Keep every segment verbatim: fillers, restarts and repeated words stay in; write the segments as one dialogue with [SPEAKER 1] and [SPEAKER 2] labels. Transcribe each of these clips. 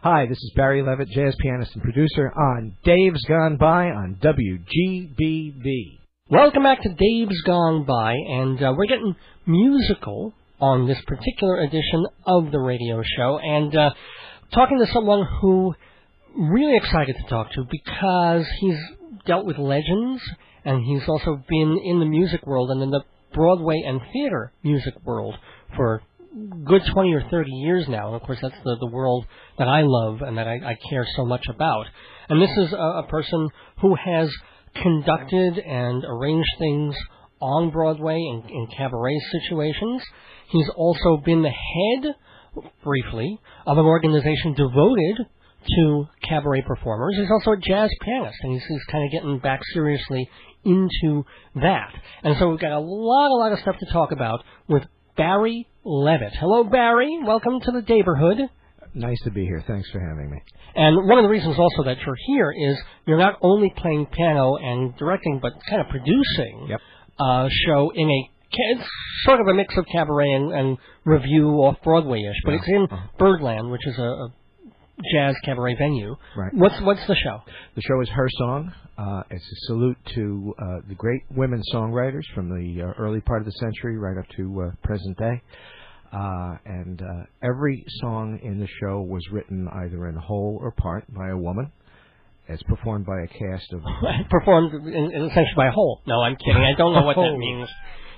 [SPEAKER 1] Hi, this is Barry Levitt, jazz pianist and producer on Dave's Gone By on W G B B.
[SPEAKER 2] Welcome back to Dave's Gone By, and uh, we're getting musical on this particular edition of the radio show, and uh, talking to someone who really excited to talk to because he's dealt with legends, and he's also been in the music world and in the Broadway and theater music world for good twenty or thirty years now. And of course, that's the, the world that I love and that I, I care so much about. And this is a, a person who has conducted and arranged things on Broadway in, in cabaret situations. He's also been the head, briefly, of an organization devoted to cabaret performers. He's also a jazz pianist, and he's, he's kind of getting back seriously into that. And so we've got a lot, a lot of stuff to talk about with Barry Levitt. Hello, Barry. Welcome to the neighborhood.
[SPEAKER 1] Nice to be here. Thanks for having me.
[SPEAKER 2] And one of the reasons also that you're here is you're not only playing piano and directing, but kind of producing
[SPEAKER 1] yep.
[SPEAKER 2] a show in a it's sort of a mix of cabaret and, and review off-Broadway-ish, but yeah. It's in uh-huh. Birdland, which is a, a jazz cabaret venue.
[SPEAKER 1] Right.
[SPEAKER 2] What's what's the show?
[SPEAKER 1] The show is Her Song. Uh, it's a salute to uh, the great women songwriters from the uh, early part of the century right up to uh, present day. Uh, and uh, every song in the show was written either in whole or part by a woman. It's performed by a cast of...
[SPEAKER 2] performed in, in essentially by a whole. No, I'm kidding. I don't know what that means.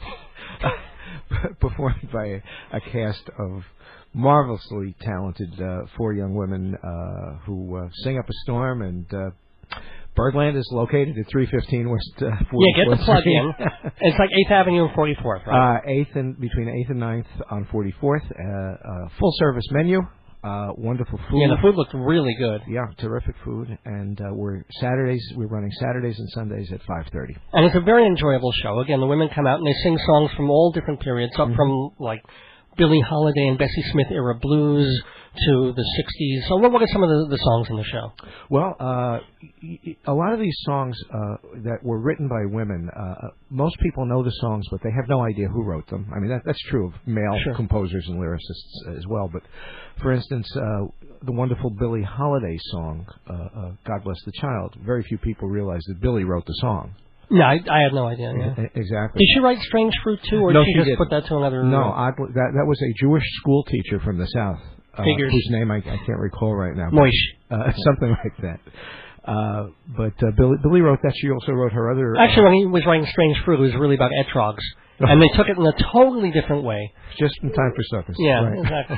[SPEAKER 1] Performed by a, a cast of marvelously talented uh, four young women uh, who uh, sing up a storm, and uh, Birdland is located at three fifteen West uh, forty-fourth.
[SPEAKER 2] Yeah, get the plug in. It's like eighth Avenue and forty-fourth, right?
[SPEAKER 1] Uh, eighth and between eighth and ninth on forty-fourth. Uh, uh, full service menu, uh, wonderful food.
[SPEAKER 2] Yeah, the food looked really good.
[SPEAKER 1] Yeah, terrific food, and uh, we're Saturdays. We're running Saturdays and Sundays at five thirty.
[SPEAKER 2] And it's a very enjoyable show. Again, the women come out and they sing songs from all different periods, up mm-hmm. from like Billie Holiday and Bessie Smith era blues to the sixties. So what, what are some of the, the songs in the show?
[SPEAKER 1] Well, uh, a lot of these songs uh, that were written by women, uh, most people know the songs, but they have no idea who wrote them. I mean, that, that's true of male
[SPEAKER 2] sure.
[SPEAKER 1] composers and lyricists as well. But, for instance, uh, the wonderful Billie Holiday song, uh, uh, God Bless the Child, very few people realize that Billie wrote the song.
[SPEAKER 2] No, I, I had no idea. Yeah.
[SPEAKER 1] Exactly.
[SPEAKER 2] Did she write Strange Fruit too, or
[SPEAKER 1] no,
[SPEAKER 2] did she,
[SPEAKER 1] she
[SPEAKER 2] just
[SPEAKER 1] didn't.
[SPEAKER 2] put that to another?
[SPEAKER 1] No, oddly, that that was a Jewish school teacher from the South, uh,
[SPEAKER 2] Figures.
[SPEAKER 1] whose name I, I can't recall right now.
[SPEAKER 2] Moish,
[SPEAKER 1] uh, something like that. Uh, but uh, Billie, Billie wrote that. She also wrote her other.
[SPEAKER 2] Actually,
[SPEAKER 1] uh,
[SPEAKER 2] when he was writing Strange Fruit, it was really about etrogs, and they took it in a totally different way.
[SPEAKER 1] Just in time for suckers.
[SPEAKER 2] Yeah,
[SPEAKER 1] right.
[SPEAKER 2] exactly.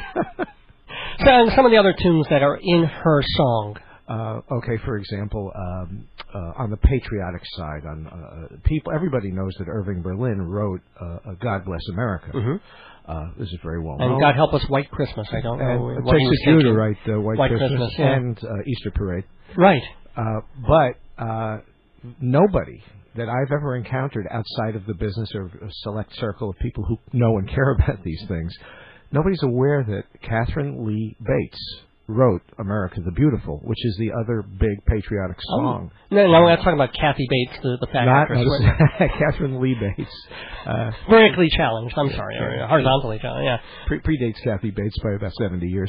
[SPEAKER 2] So, and some of the other tunes that are in Her Song.
[SPEAKER 1] Uh, okay, for example, um, uh, on the patriotic side, on uh, people, everybody knows that Irving Berlin wrote uh, "God Bless America."
[SPEAKER 2] Mm-hmm.
[SPEAKER 1] Uh, this is very well
[SPEAKER 2] and
[SPEAKER 1] known.
[SPEAKER 2] God Help Us, White Christmas. I don't know
[SPEAKER 1] and
[SPEAKER 2] what
[SPEAKER 1] it
[SPEAKER 2] he was
[SPEAKER 1] takes a Jew to
[SPEAKER 2] thinking.
[SPEAKER 1] write uh, White,
[SPEAKER 2] White
[SPEAKER 1] Christmas,
[SPEAKER 2] Christmas yeah.
[SPEAKER 1] and uh, Easter Parade.
[SPEAKER 2] Right.
[SPEAKER 1] Uh, but uh, nobody that I've ever encountered outside of the business or a select circle of people who know and care about these things, nobody's aware that Catherine Lee Bates wrote America the Beautiful, which is the other big patriotic song.
[SPEAKER 2] Oh. No, no, we're not talking about Kathy Bates, the, the fat
[SPEAKER 1] not,
[SPEAKER 2] actress.
[SPEAKER 1] No, this is Catherine Lee Bates. Uh,
[SPEAKER 2] Vertically challenged, I'm sorry, or horizontally challenged, yeah.
[SPEAKER 1] Pre- predates Kathy Bates by about seventy years.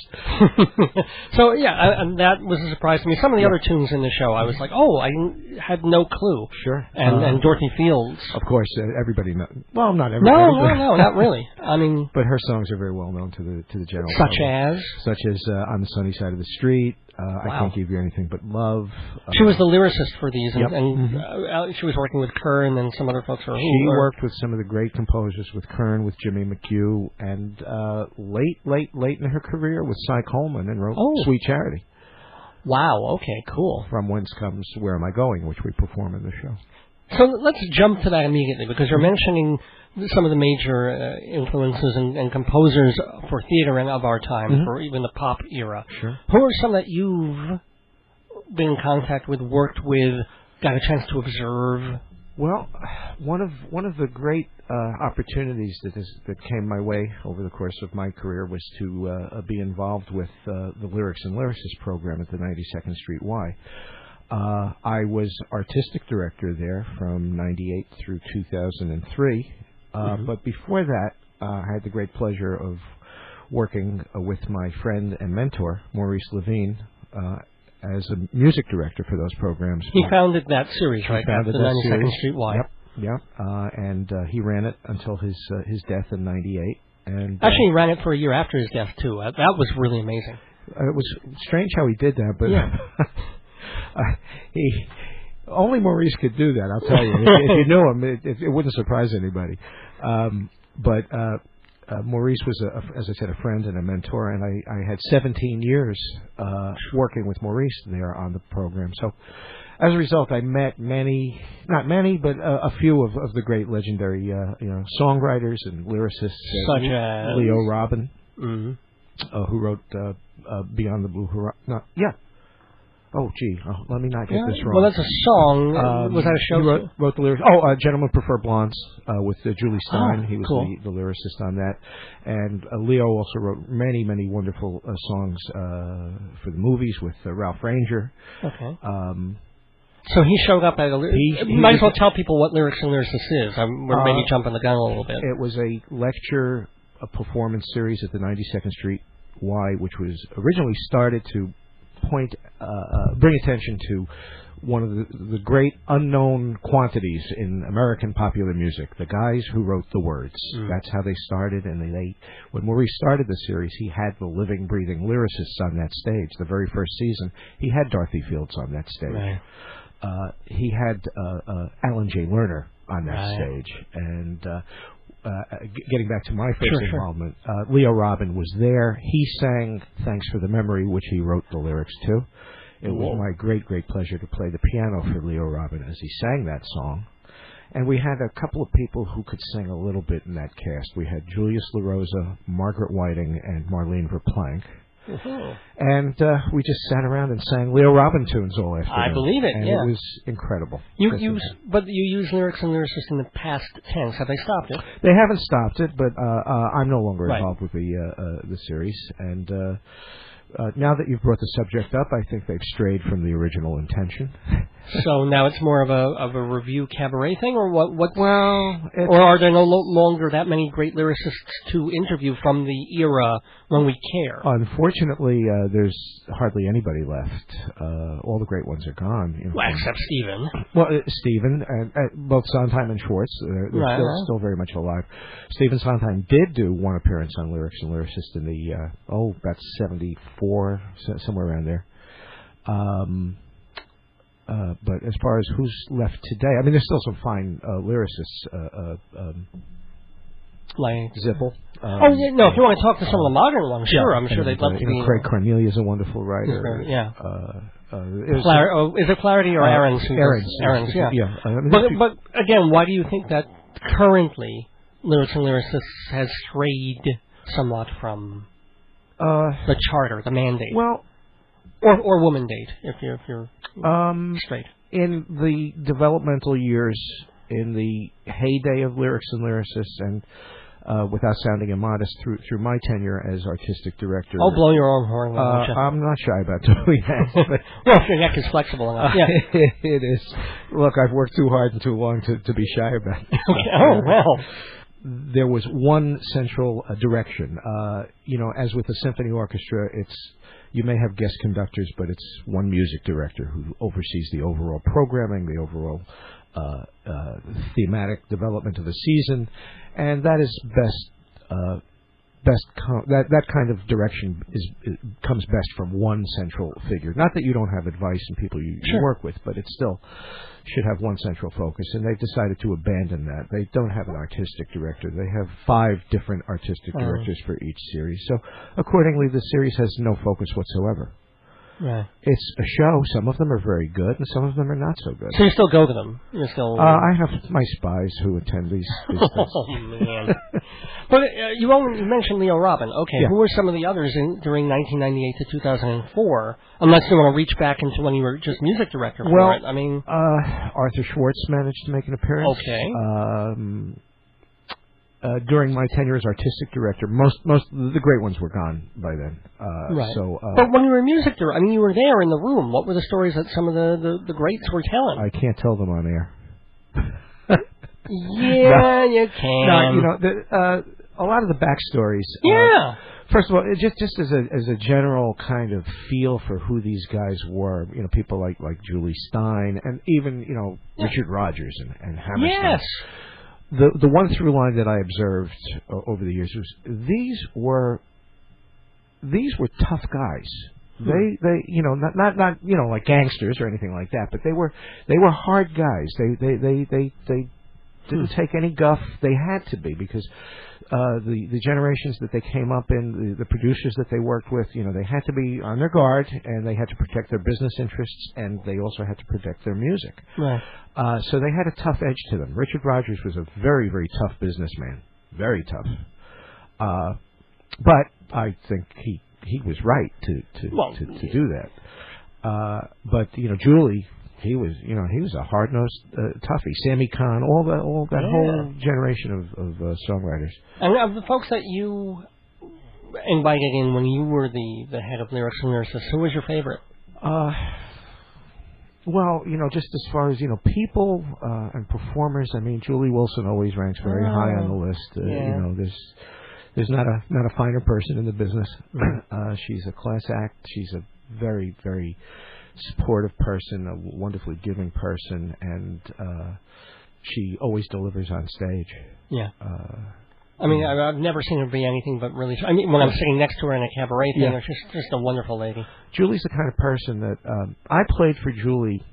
[SPEAKER 2] So, yeah, I, and that was a surprise to me. Some of the yeah. other tunes in the show, I was like, oh, I had no clue.
[SPEAKER 1] Sure.
[SPEAKER 2] And, uh, and Dorothy Fields.
[SPEAKER 1] Of course, uh, everybody knows. Well, not everybody.
[SPEAKER 2] No, no, no, not really. I mean...
[SPEAKER 1] But her songs are very well known to the to the general
[SPEAKER 2] Such
[SPEAKER 1] public.
[SPEAKER 2] as?
[SPEAKER 1] Such as uh, On the Sunny Side of the Street, uh,
[SPEAKER 2] wow.
[SPEAKER 1] I Can't Give You Anything But Love. Uh,
[SPEAKER 2] she was the lyricist for these, and,
[SPEAKER 1] yep.
[SPEAKER 2] and
[SPEAKER 1] mm-hmm.
[SPEAKER 2] uh, she was working with Kern and some other folks. Who
[SPEAKER 1] she
[SPEAKER 2] were,
[SPEAKER 1] worked with some of the great composers, with Kern, with Jimmy McHugh, and uh, late, late, late in her career with Cy Coleman, and wrote
[SPEAKER 2] oh.
[SPEAKER 1] Sweet Charity.
[SPEAKER 2] Wow, okay, cool.
[SPEAKER 1] From Whence Comes Where Am I Going, which we perform in the show.
[SPEAKER 2] So let's jump to that immediately, because you're mentioning some of the major uh, influences and, and composers for theater and of our time, mm-hmm. for even the pop era.
[SPEAKER 1] Sure.
[SPEAKER 2] Who are some that you've been in contact with, worked with, got a chance to observe?
[SPEAKER 1] Well, one of one of the great uh, opportunities that is, that came my way over the course of my career was to uh, be involved with uh, the Lyrics and Lyricists program at the ninety-second Street Y. Uh, I was artistic director there from ninety-eight through two thousand three. Uh, mm-hmm. But before that, uh, I had the great pleasure of working uh, with my friend and mentor, Maurice Levine, uh, as a music director for those programs.
[SPEAKER 2] He founded that series, right?
[SPEAKER 1] He founded
[SPEAKER 2] the
[SPEAKER 1] that
[SPEAKER 2] ninety-second
[SPEAKER 1] series.
[SPEAKER 2] Street Y.
[SPEAKER 1] Yep, yep. Uh, and uh, he ran it until his uh, his death in ninety-eight. And uh,
[SPEAKER 2] actually, he ran it for a year after his death too. Uh, that was really amazing.
[SPEAKER 1] Uh, it was strange how he did that, but
[SPEAKER 2] yeah.
[SPEAKER 1] uh, he only Maurice could do that. I'll tell you. if, if you knew him, it, it, it wouldn't surprise anybody. Um, but uh, uh, Maurice was, a, a, as I said, a friend and a mentor, and I, I had seventeen years uh, working with Maurice there on the program. So, as a result, I met many, not many, but a, a few of, of the great legendary, uh, you know, songwriters and lyricists, uh,
[SPEAKER 2] such as
[SPEAKER 1] Leo Robin,
[SPEAKER 2] mm-hmm.
[SPEAKER 1] uh, who wrote uh, uh, "Beyond the Blue Horizon." No, yeah. Oh, gee, oh, let me not get
[SPEAKER 2] yeah.
[SPEAKER 1] this wrong.
[SPEAKER 2] Well, that's a song.
[SPEAKER 1] Um,
[SPEAKER 2] was that a show?
[SPEAKER 1] He wrote, wrote the lyrics. Oh, uh, Gentlemen Prefer Blondes uh, with uh, Julie Stein.
[SPEAKER 2] Oh,
[SPEAKER 1] he was
[SPEAKER 2] cool.
[SPEAKER 1] the, the lyricist on that. And uh, Leo also wrote many, many wonderful uh, songs uh, for the movies with uh, Ralph Ranger.
[SPEAKER 2] Okay.
[SPEAKER 1] Um,
[SPEAKER 2] so he showed up at a...
[SPEAKER 1] He, he
[SPEAKER 2] might
[SPEAKER 1] was,
[SPEAKER 2] as well tell people what Lyrics and Lyricists is. I'm, we're
[SPEAKER 1] uh,
[SPEAKER 2] maybe jumping the gun a little bit.
[SPEAKER 1] It was a lecture, a performance series at the ninety-second Street Y, which was originally started to point, uh, uh, bring attention to one of the, the great unknown quantities in American popular music, the guys who wrote the words. Mm. That's how they started, and they, they, when Maurice started the series, he had the living, breathing lyricists on that stage. The very first season, he had Dorothy Fields on that stage.
[SPEAKER 2] Right.
[SPEAKER 1] Uh, he had uh, uh, Alan J. Lerner on that
[SPEAKER 2] right.
[SPEAKER 1] stage, and uh, uh, getting back to my first
[SPEAKER 2] sure,
[SPEAKER 1] involvement, sure. Uh, Leo Robin was there. He sang "Thanks for the Memory," which he wrote the lyrics to. It Whoa. was my great, great pleasure to play the piano for Leo Robin as he sang that song. And we had a couple of people who could sing a little bit in that cast. We had Julius LaRosa, Margaret Whiting, and Marlene Verplank.
[SPEAKER 2] Uh-huh.
[SPEAKER 1] And uh, we just sat around and sang Leo Robin tunes all afternoon.
[SPEAKER 2] I believe it,
[SPEAKER 1] and
[SPEAKER 2] yeah.
[SPEAKER 1] it was incredible.
[SPEAKER 2] You use, But you use Lyrics and Lyricists in the past tense. Have they stopped it?
[SPEAKER 1] They haven't stopped it, but uh, uh, I'm no longer
[SPEAKER 2] right.
[SPEAKER 1] involved with the uh, uh, the series. And uh, uh, now that you've brought the subject up, I think they've strayed from the original intention.
[SPEAKER 2] So now it's more of a of a review cabaret thing, or what? What?
[SPEAKER 1] Well,
[SPEAKER 2] or are there no lo- longer that many great lyricists to interview from the era when we care?
[SPEAKER 1] Unfortunately, uh, there's hardly anybody left. Uh, all the great ones are gone. You know,
[SPEAKER 2] well, except Stephen.
[SPEAKER 1] Well, uh, Stephen, and uh, both Sondheim and Schwartz, they're, they're
[SPEAKER 2] right,
[SPEAKER 1] still,
[SPEAKER 2] right.
[SPEAKER 1] still very much alive. Stephen Sondheim did do one appearance on Lyrics and Lyricists in the uh, oh, about seventy-four, somewhere around there. Um. Uh, but as far as who's left today, I mean, there's still some fine uh, lyricists. Uh, uh, um,
[SPEAKER 2] like
[SPEAKER 1] Zippel. Um,
[SPEAKER 2] oh, yeah, no, if you want to talk to some of the modern ones, sure,
[SPEAKER 1] yeah,
[SPEAKER 2] I'm sure
[SPEAKER 1] and,
[SPEAKER 2] they'd love
[SPEAKER 1] uh,
[SPEAKER 2] to
[SPEAKER 1] you
[SPEAKER 2] be.
[SPEAKER 1] know, Craig Cornelia is a wonderful writer.
[SPEAKER 2] Very, yeah.
[SPEAKER 1] Uh, uh,
[SPEAKER 2] Clar- oh, is it Clarity or
[SPEAKER 1] uh,
[SPEAKER 2] Aarons?
[SPEAKER 1] Aarons.
[SPEAKER 2] Aarons, yeah.
[SPEAKER 1] yeah. Uh, I mean,
[SPEAKER 2] but, but, again, why do you think that currently Lyrics and Lyricists has strayed somewhat from
[SPEAKER 1] uh,
[SPEAKER 2] the charter, the mandate?
[SPEAKER 1] Well...
[SPEAKER 2] Or, or woman date, if you're, if you're
[SPEAKER 1] um,
[SPEAKER 2] straight.
[SPEAKER 1] In the developmental years, in the heyday of Lyrics and Lyricists, and uh, without sounding immodest, through through my tenure as artistic director...
[SPEAKER 2] Oh, blow your own horn.
[SPEAKER 1] Uh, I'm not shy about doing that. But
[SPEAKER 2] well, if your neck is flexible enough, yeah.
[SPEAKER 1] It is. Look, I've worked too hard and too long to, to be shy about it.
[SPEAKER 2] Okay. Oh, well.
[SPEAKER 1] There was one central uh, direction. Uh, you know, as with the symphony orchestra, it's... You may have guest conductors, but it's one music director who oversees the overall programming, the overall uh, uh, thematic development of the season, and that is best. Uh, best com- that that kind of direction is, is comes best from one central figure. Not that you don't have advice and people you,
[SPEAKER 2] sure.
[SPEAKER 1] you work with, but it still should have one central focus. And they've decided to abandon that. They don't have an artistic director. They have five different artistic directors uh-huh. for each series. So accordingly, the series has no focus whatsoever.
[SPEAKER 2] Right.
[SPEAKER 1] It's a show. Some of them are very good, and some of them are not so good.
[SPEAKER 2] So you still go to them? You're still.
[SPEAKER 1] Uh, I have my spies who attend these. these
[SPEAKER 2] oh man! But uh, you only you mentioned Leo Robin. Okay,
[SPEAKER 1] yeah.
[SPEAKER 2] Who were some of the others in during nineteen ninety-eight to two thousand four? Unless you want to reach back into when you were just music director for
[SPEAKER 1] well,
[SPEAKER 2] it. I mean,
[SPEAKER 1] uh, Arthur Schwartz managed to make an appearance.
[SPEAKER 2] Okay.
[SPEAKER 1] Um, Uh, during my tenure as artistic director, most most the great ones were gone by then. Uh,
[SPEAKER 2] right.
[SPEAKER 1] So, uh,
[SPEAKER 2] but when you were music director, I mean, you were there in the room. What were the stories that some of the, the, the greats were telling?
[SPEAKER 1] I can't tell them on air.
[SPEAKER 2] yeah,
[SPEAKER 1] no,
[SPEAKER 2] you can.
[SPEAKER 1] No, you know, the, uh, a lot of the backstories.
[SPEAKER 2] Yeah.
[SPEAKER 1] Uh, first of all, it just just as a as a general kind of feel for who these guys were, you know, people like like Julie Stein and even you know
[SPEAKER 2] Yeah.
[SPEAKER 1] Richard Rodgers and, and Hammerstein.
[SPEAKER 2] Yes.
[SPEAKER 1] The the one through line that I observed uh, over the years was these were these were tough guys.
[SPEAKER 2] Hmm.
[SPEAKER 1] They they you know not not not you know like gangsters or anything like that, but they were they were hard guys. They they they they, they didn't
[SPEAKER 2] Hmm.
[SPEAKER 1] take any guff. They had to be because uh, the the generations that they came up in, the, the producers that they worked with, you know, they had to be on their guard and they had to protect their business interests and they also had to protect their music.
[SPEAKER 2] Right.
[SPEAKER 1] Uh, so they had a tough edge to them. Richard Rodgers was a very very tough businessman, very tough. Uh, but I think he he was right to to
[SPEAKER 2] Well,
[SPEAKER 1] to, to do that. Uh, but you know, Julie. He was, you know, he was a hard-nosed uh, toughie. Sammy Kahn, all that, all that
[SPEAKER 2] Yeah.
[SPEAKER 1] whole generation of, of uh, songwriters.
[SPEAKER 2] And of the folks that you invited in when you were the, the head of Lyrics and Nurses, who was your favorite?
[SPEAKER 1] Uh, well, you know, just as far as you know, people uh, and performers. I mean, Julie Wilson always ranks very
[SPEAKER 2] Oh,
[SPEAKER 1] high on the list. Uh,
[SPEAKER 2] yeah.
[SPEAKER 1] You know, there's there's not a not a finer person in the business. uh, she's a class act. She's a very very supportive person, a wonderfully giving person, and uh, she always delivers on stage.
[SPEAKER 2] Yeah.
[SPEAKER 1] Uh,
[SPEAKER 2] I mean, I- I've never seen her be anything but really. I mean, when I'm sitting next to her in a cabaret thing,
[SPEAKER 1] Yeah.
[SPEAKER 2] she's just a wonderful lady.
[SPEAKER 1] Julie's the kind of person that um, I played for Julie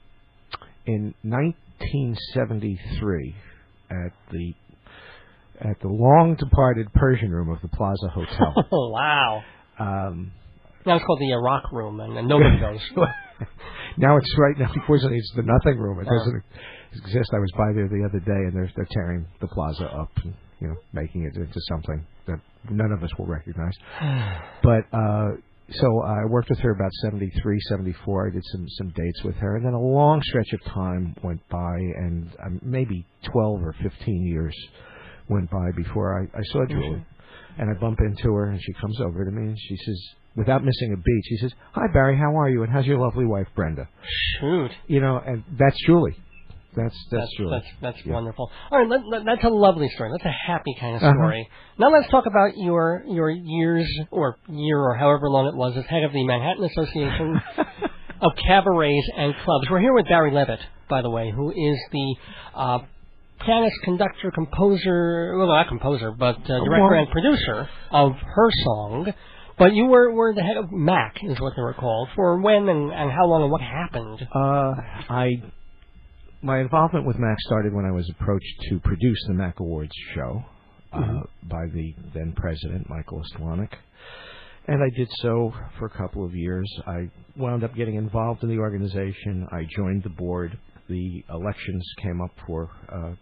[SPEAKER 1] in nineteen seventy-three at the at the long departed Persian Room of the Plaza Hotel.
[SPEAKER 2] Oh, wow.
[SPEAKER 1] Um,
[SPEAKER 2] Now it's called the Iraq Room, and, and nobody goes.
[SPEAKER 1] now it's right now. Unfortunately, it's the Nothing Room. It
[SPEAKER 2] Oh.
[SPEAKER 1] doesn't exist. I was by there the other day, and they're they're tearing the plaza up, and you know, making it into something that none of us will recognize. But uh, so I worked with her about seventy-three, seventy-four. I did some some dates with her, and then a long stretch of time went by, and um, maybe twelve or fifteen years went by before I, I saw Julie. And I bump into her, and she comes over to me, and she says, without missing a beat, she says, "Hi, Barry, how are you? And how's your lovely wife, Brenda?"
[SPEAKER 2] Shoot.
[SPEAKER 1] You know, and that's Julie. That's that's,
[SPEAKER 2] That's
[SPEAKER 1] Julie.
[SPEAKER 2] that's, that's
[SPEAKER 1] Yeah.
[SPEAKER 2] wonderful. All right, let, let, that's a lovely story. That's a happy kind of
[SPEAKER 1] Uh-huh.
[SPEAKER 2] story. Now let's talk about your your years or year or however long it was as head of the Manhattan Association of Cabarets and Clubs. We're here with Barry Levitt, by the way, who is the uh, pianist, conductor, composer, well, not composer, but uh, director and producer of Her Song. But you were, were the head of MAC, is what they were called, for when and, and how long and what happened?
[SPEAKER 1] Uh, I my involvement with MAC started when I was approached to produce the MAC Awards show uh,
[SPEAKER 2] Mhm.
[SPEAKER 1] by the then president, Michael Ostwanek. And I did so for a couple of years. I wound up getting involved in the organization. I joined the board. The elections came up for uh,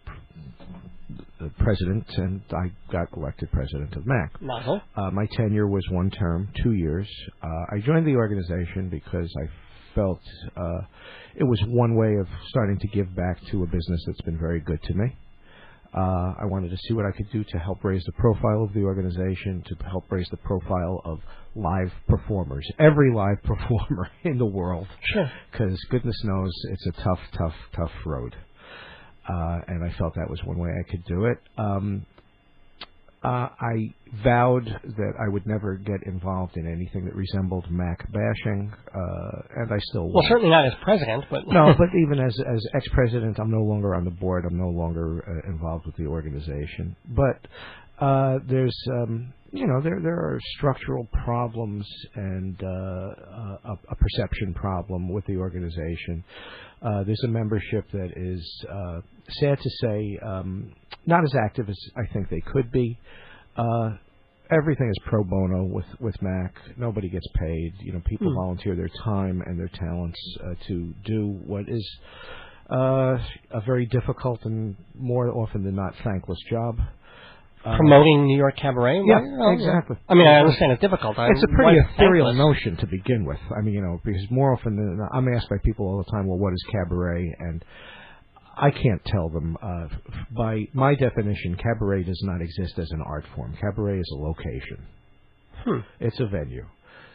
[SPEAKER 1] the president, and I got elected president of MAC.
[SPEAKER 2] Mazel.
[SPEAKER 1] Uh, my tenure was one term, two years. Uh, I joined the organization because I felt uh, it was one way of starting to give back to a business that's been very good to me. Uh, I wanted to see what I could do to help raise the profile of the organization, to help raise the profile of live performers, every live performer in the world.
[SPEAKER 2] Sure.
[SPEAKER 1] Because goodness knows it's a tough, tough, tough road. Uh, and I felt that was one way I could do it. Um, uh, I vowed that I would never get involved in anything that resembled MAC bashing, uh, and I still
[SPEAKER 2] Well,
[SPEAKER 1] won't.
[SPEAKER 2] certainly not as president, but...
[SPEAKER 1] No, but even as as ex-president, I'm no longer on the board. I'm no longer uh, involved with the organization. But uh, there's, um, you know, there there are structural problems and uh, a, a perception problem with the organization. Uh, there's a membership that is, uh, sad to say, um, not as active as I think they could be. Uh, everything is pro bono with, with MAC. Nobody gets paid. You know, people
[SPEAKER 2] Hmm.
[SPEAKER 1] volunteer their time and their talents uh, to do what is uh, a very difficult and more often than not thankless job. Uh,
[SPEAKER 2] Promoting New York Cabaret?
[SPEAKER 1] Yeah,
[SPEAKER 2] right? Oh,
[SPEAKER 1] exactly.
[SPEAKER 2] I mean, I understand it's difficult. I-
[SPEAKER 1] It's a pretty
[SPEAKER 2] why
[SPEAKER 1] ethereal
[SPEAKER 2] thankless?
[SPEAKER 1] notion to begin with. I mean, you know, because more often than not, I'm asked by people all the time, well, what is cabaret? And I can't tell them. Uh, by my definition, cabaret does not exist as an art form. Cabaret is a location.
[SPEAKER 2] Hmm.
[SPEAKER 1] It's a venue.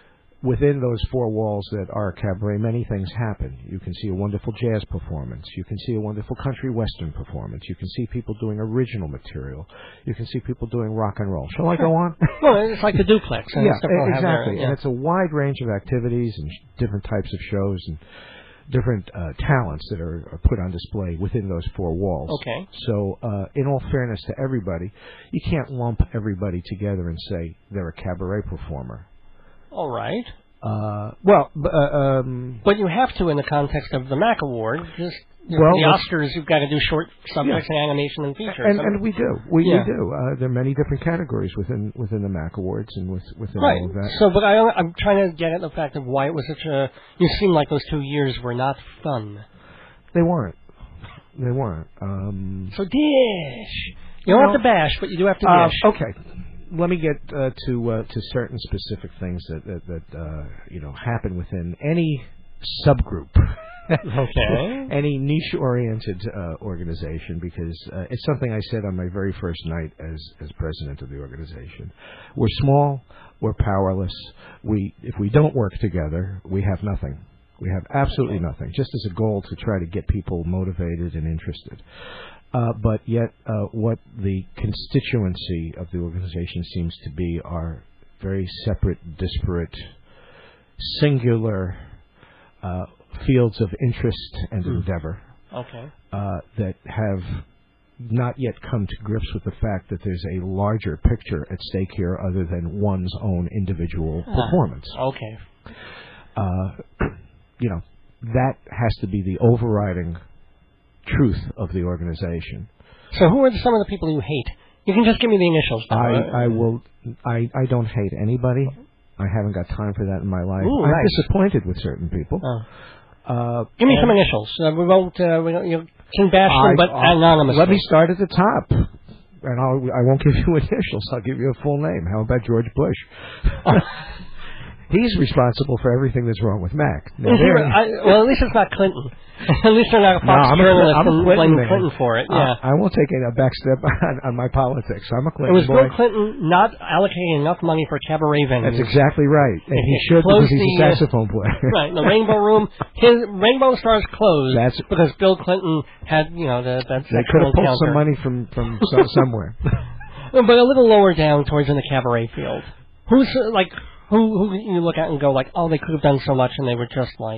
[SPEAKER 1] within those four walls that are a cabaret, many things happen. You can see a wonderful jazz performance. You can see a wonderful country western performance. You can see people doing original material. You can see people doing rock and roll. Shall I go on?
[SPEAKER 2] Well, it's like the duplex. And
[SPEAKER 1] yeah,
[SPEAKER 2] exactly.
[SPEAKER 1] Their, yeah.
[SPEAKER 2] And
[SPEAKER 1] it's a wide range of activities and different types of shows and different uh, talents that are, are put on display within those four walls.
[SPEAKER 2] Okay.
[SPEAKER 1] So, uh, in all fairness to everybody, you can't lump everybody together and say they're a cabaret performer.
[SPEAKER 2] All right.
[SPEAKER 1] Uh, well, uh, um,
[SPEAKER 2] but you have to in the context of the Mac Award. Just you
[SPEAKER 1] well,
[SPEAKER 2] know, the Oscars, you've got to do short subjects
[SPEAKER 1] yeah.
[SPEAKER 2] and animation and features.
[SPEAKER 1] And, and we do, we,
[SPEAKER 2] yeah.
[SPEAKER 1] we do. Uh, there are many different categories within within the Mac Awards and with, within
[SPEAKER 2] right.
[SPEAKER 1] all of that.
[SPEAKER 2] So, but I, I'm trying to get at the fact of why it was such a. You seem like those two years were not fun.
[SPEAKER 1] They weren't. They weren't. Um,
[SPEAKER 2] so dish. You don't
[SPEAKER 1] you
[SPEAKER 2] have
[SPEAKER 1] know,
[SPEAKER 2] to bash, but you do have to
[SPEAKER 1] uh,
[SPEAKER 2] dish.
[SPEAKER 1] Okay. Let me get uh, to uh, to certain specific things that that, that uh, you know happen within any subgroup,
[SPEAKER 2] okay,
[SPEAKER 1] any niche-oriented uh, organization, because uh, it's something I said on my very first night as as president of the organization. We're small, we're powerless. We if we don't work together, we have nothing. We have absolutely
[SPEAKER 2] okay.
[SPEAKER 1] nothing. Just as a goal to try to get people motivated and interested. Uh, but yet, uh, what the constituency of the organization seems to be are very separate, disparate, singular uh, fields of interest and
[SPEAKER 2] mm.
[SPEAKER 1] endeavor
[SPEAKER 2] okay.
[SPEAKER 1] uh, that have not yet come to grips with the fact that there's a larger picture at stake here other than one's own individual
[SPEAKER 2] ah.
[SPEAKER 1] performance.
[SPEAKER 2] Okay.
[SPEAKER 1] Uh, you know, that has to be the overriding truth of the organization.
[SPEAKER 2] So who are some of the people you hate? You can just give me the initials. Though,
[SPEAKER 1] I,
[SPEAKER 2] right?
[SPEAKER 1] I will. I, I don't hate anybody. I haven't got time for that in my life.
[SPEAKER 2] Ooh,
[SPEAKER 1] I'm
[SPEAKER 2] nice.
[SPEAKER 1] disappointed with certain people.
[SPEAKER 2] Oh.
[SPEAKER 1] Uh,
[SPEAKER 2] give me some initials. Uh, we won't. Uh, we don't, you can bash them,
[SPEAKER 1] I,
[SPEAKER 2] but
[SPEAKER 1] I,
[SPEAKER 2] anonymously.
[SPEAKER 1] Let me start at the top, and I'll, I won't give you initials. I'll give you a full name. How about George Bush? He's responsible for everything that's wrong with Mac. Now,
[SPEAKER 2] I, well, at least it's not Clinton. At least they're not a Fox
[SPEAKER 1] no, I'm
[SPEAKER 2] journalist
[SPEAKER 1] a, I'm a
[SPEAKER 2] and
[SPEAKER 1] Clinton
[SPEAKER 2] blaming
[SPEAKER 1] man.
[SPEAKER 2] Clinton for it. Yeah.
[SPEAKER 1] I, I won't take a back step on, on my politics. I'm a Clinton
[SPEAKER 2] It was
[SPEAKER 1] boy.
[SPEAKER 2] Bill Clinton not allocating enough money for cabaret venues.
[SPEAKER 1] That's exactly right. And he should because he's
[SPEAKER 2] the,
[SPEAKER 1] a saxophone player.
[SPEAKER 2] Right. The Rainbow Room, his Rainbow Stars closed
[SPEAKER 1] That's,
[SPEAKER 2] because Bill Clinton had, you know, the, that
[SPEAKER 1] they could have pulled some money from, from some, somewhere.
[SPEAKER 2] But a little lower down towards in the cabaret field. Who's, uh, like... Who, who you look at and go like, oh, they could have done so much, and they were just like,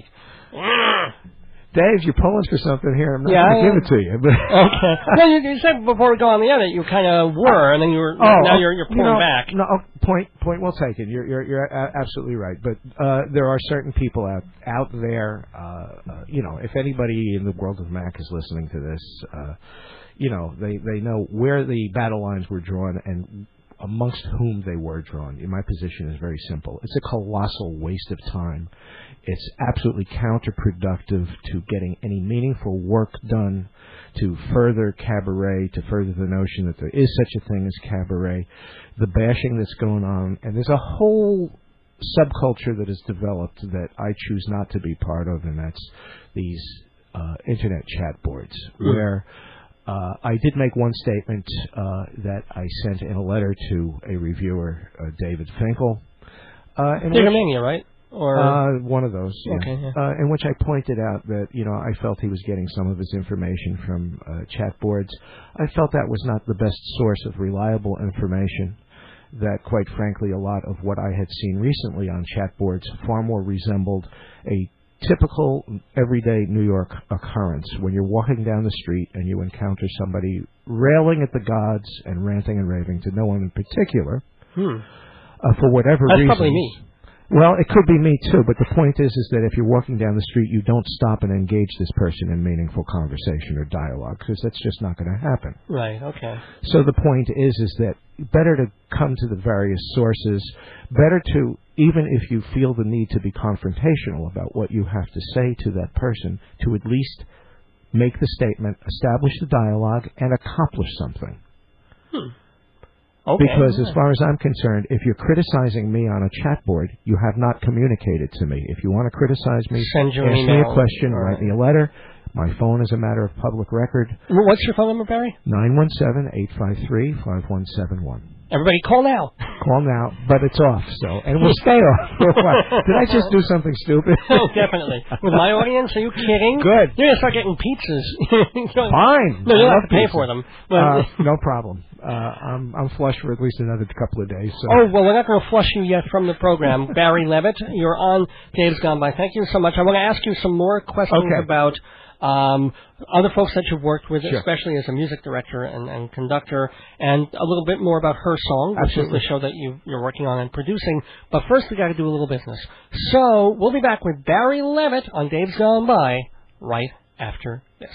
[SPEAKER 1] Dave, you're pulling for something here. I'm not
[SPEAKER 2] yeah,
[SPEAKER 1] going to give it to you. But
[SPEAKER 2] okay. Well, you, you said before we go on the edit, you kind of were, and then you were.
[SPEAKER 1] Oh,
[SPEAKER 2] now you're you're pulling
[SPEAKER 1] you know,
[SPEAKER 2] back.
[SPEAKER 1] No, oh, point point well taken. You're you're you're a- absolutely right. But uh, there are certain people out out there. Uh, uh, you know, if anybody in the world of Mac is listening to this, uh, you know, they they know where the battle lines were drawn and amongst whom they were drawn. My position is very simple. It's a colossal waste of time. It's absolutely counterproductive to getting any meaningful work done to further cabaret, to further the notion that there is such a thing as cabaret, the bashing that's going on, and there's a whole subculture that has developed that I choose not to be part of, and that's these uh, internet chat boards, mm. where Uh, I did make one statement uh, that I sent in a letter to a reviewer, uh, David Finkel. Uh, in
[SPEAKER 2] Bigomania, right? Or
[SPEAKER 1] uh, one of those, yeah.
[SPEAKER 2] Okay, yeah.
[SPEAKER 1] Uh, in which I pointed out that, you know, I felt he was getting some of his information from uh, chat boards. I felt that was not the best source of reliable information, that, quite frankly, a lot of what I had seen recently on chat boards far more resembled a typical everyday New York occurrence when you're walking down the street and you encounter somebody railing at the gods and ranting and raving to no one in particular
[SPEAKER 2] hmm.
[SPEAKER 1] uh, for whatever
[SPEAKER 2] That's
[SPEAKER 1] reason.
[SPEAKER 2] That's probably me.
[SPEAKER 1] Well, it could be me too, but the point is is that if you're walking down the street, you don't stop and engage this person in meaningful conversation or dialogue, because that's just not going to happen.
[SPEAKER 2] Right, okay.
[SPEAKER 1] So the point is is that better to come to the various sources, better to, even if you feel the need to be confrontational about what you have to say to that person, to at least make the statement, establish the dialogue, and accomplish something.
[SPEAKER 2] Hmm. Okay.
[SPEAKER 1] Because as far as I'm concerned, if you're criticizing me on a chat board, you have not communicated to me. If you want to criticize me,
[SPEAKER 2] Send your
[SPEAKER 1] ask
[SPEAKER 2] email.
[SPEAKER 1] me a question,
[SPEAKER 2] All
[SPEAKER 1] write
[SPEAKER 2] right.
[SPEAKER 1] me a letter. My phone is a matter of public record.
[SPEAKER 2] What's your phone number, Barry?
[SPEAKER 1] nine one seven, eight five three, five one seven one.
[SPEAKER 2] Everybody call now.
[SPEAKER 1] Call now, but it's off, so, and we'll stay off for a while. Did I just do something stupid?
[SPEAKER 2] Oh, definitely. With my audience, are you kidding?
[SPEAKER 1] Good.
[SPEAKER 2] You're going to start getting pizzas.
[SPEAKER 1] Fine.
[SPEAKER 2] No, you'll
[SPEAKER 1] I
[SPEAKER 2] have to pay
[SPEAKER 1] pizza.
[SPEAKER 2] for them. But
[SPEAKER 1] Uh, no problem. Uh, I'm, I'm flush for at least another couple of days. So.
[SPEAKER 2] Oh, well, we're not going to flush you yet from the program. Barry Levitt, you're on Dave's Gone By. Thank you so much. I want to ask you some more questions
[SPEAKER 1] Okay.
[SPEAKER 2] about um, other folks that you've worked with,
[SPEAKER 1] Sure.
[SPEAKER 2] especially as a music director and, and conductor, and a little bit more about Her Song, which
[SPEAKER 1] Absolutely.
[SPEAKER 2] is the show that you, you're working on and producing. But first, we got to do a little business. So we'll be back with Barry Levitt on Dave's Gone By right after this.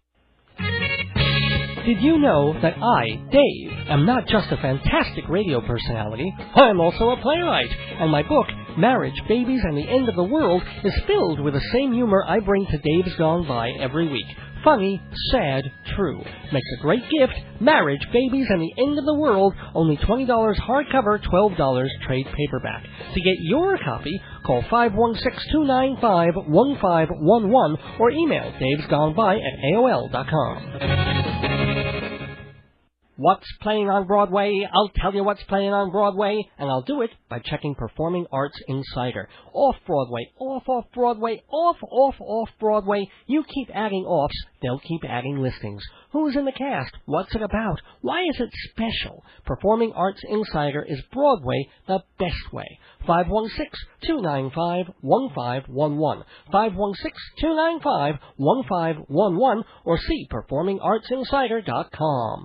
[SPEAKER 2] Did you know that I, Dave, am not just a fantastic radio personality, I'm also a playwright, and my book, Marriage, Babies, and the End of the World, is filled with the same humor I bring to Dave's Gone By every week. Funny, sad, true. Makes a great gift. Marriage, Babies, and the End of the World, only twenty dollars hardcover, twelve dollars trade paperback. To get your copy, call five one six, two nine five, one five one one or email davesgoneby at A O L dot com. What's playing on Broadway? I'll tell you what's playing on Broadway, and I'll do it by checking Performing Arts Insider. Off-Broadway, off-off-Broadway, off-off-off-Broadway. You keep adding offs, they'll keep adding listings. Who's in the cast? What's it about? Why is it special? Performing Arts Insider is Broadway the best way. five one six, two nine five, one five one one. five one six, two nine five, one five one one or see performing arts insider dot com.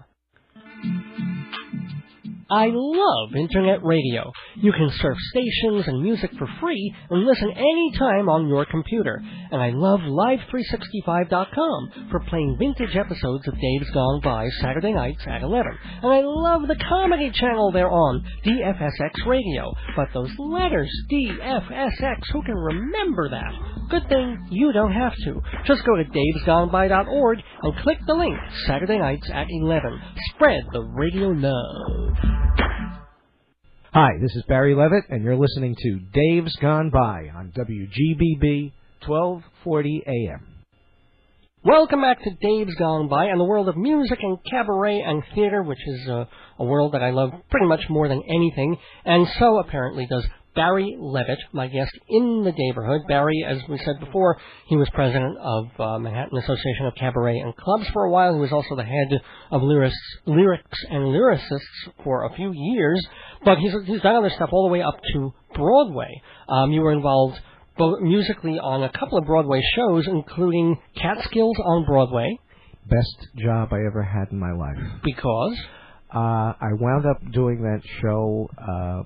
[SPEAKER 2] I love Internet radio. You can surf stations and music for free and listen anytime on your computer. And I love live three sixty-five dot com for playing vintage episodes of Dave's Gone By Saturday nights at eleven. And I love the comedy channel they're on, D F S X Radio. But those letters, D F S X, who can remember that? Good thing you don't have to. Just go to daves gone by dot org and click the link, Saturday nights at eleven. Spread the radio love.
[SPEAKER 1] Hi, this is Barry Levitt, and you're listening to Dave's Gone By on W G B B twelve forty A M.
[SPEAKER 2] Welcome back to Dave's Gone By and the world of music and cabaret and theater, which is uh, a world that I love pretty much more than anything, and so apparently does Barry Levitt, my guest in the neighborhood. Barry, as we said before, he was president of uh, Manhattan Association of Cabaret and Clubs for a while. He was also the head of lyrics, lyrics and lyricists for a few years, but he's, he's done other stuff all the way up to Broadway. Um, you were involved both musically on a couple of Broadway shows, including Catskills on Broadway.
[SPEAKER 1] Best job I ever had in my life.
[SPEAKER 2] Because?
[SPEAKER 1] Uh, I wound up doing that show uh,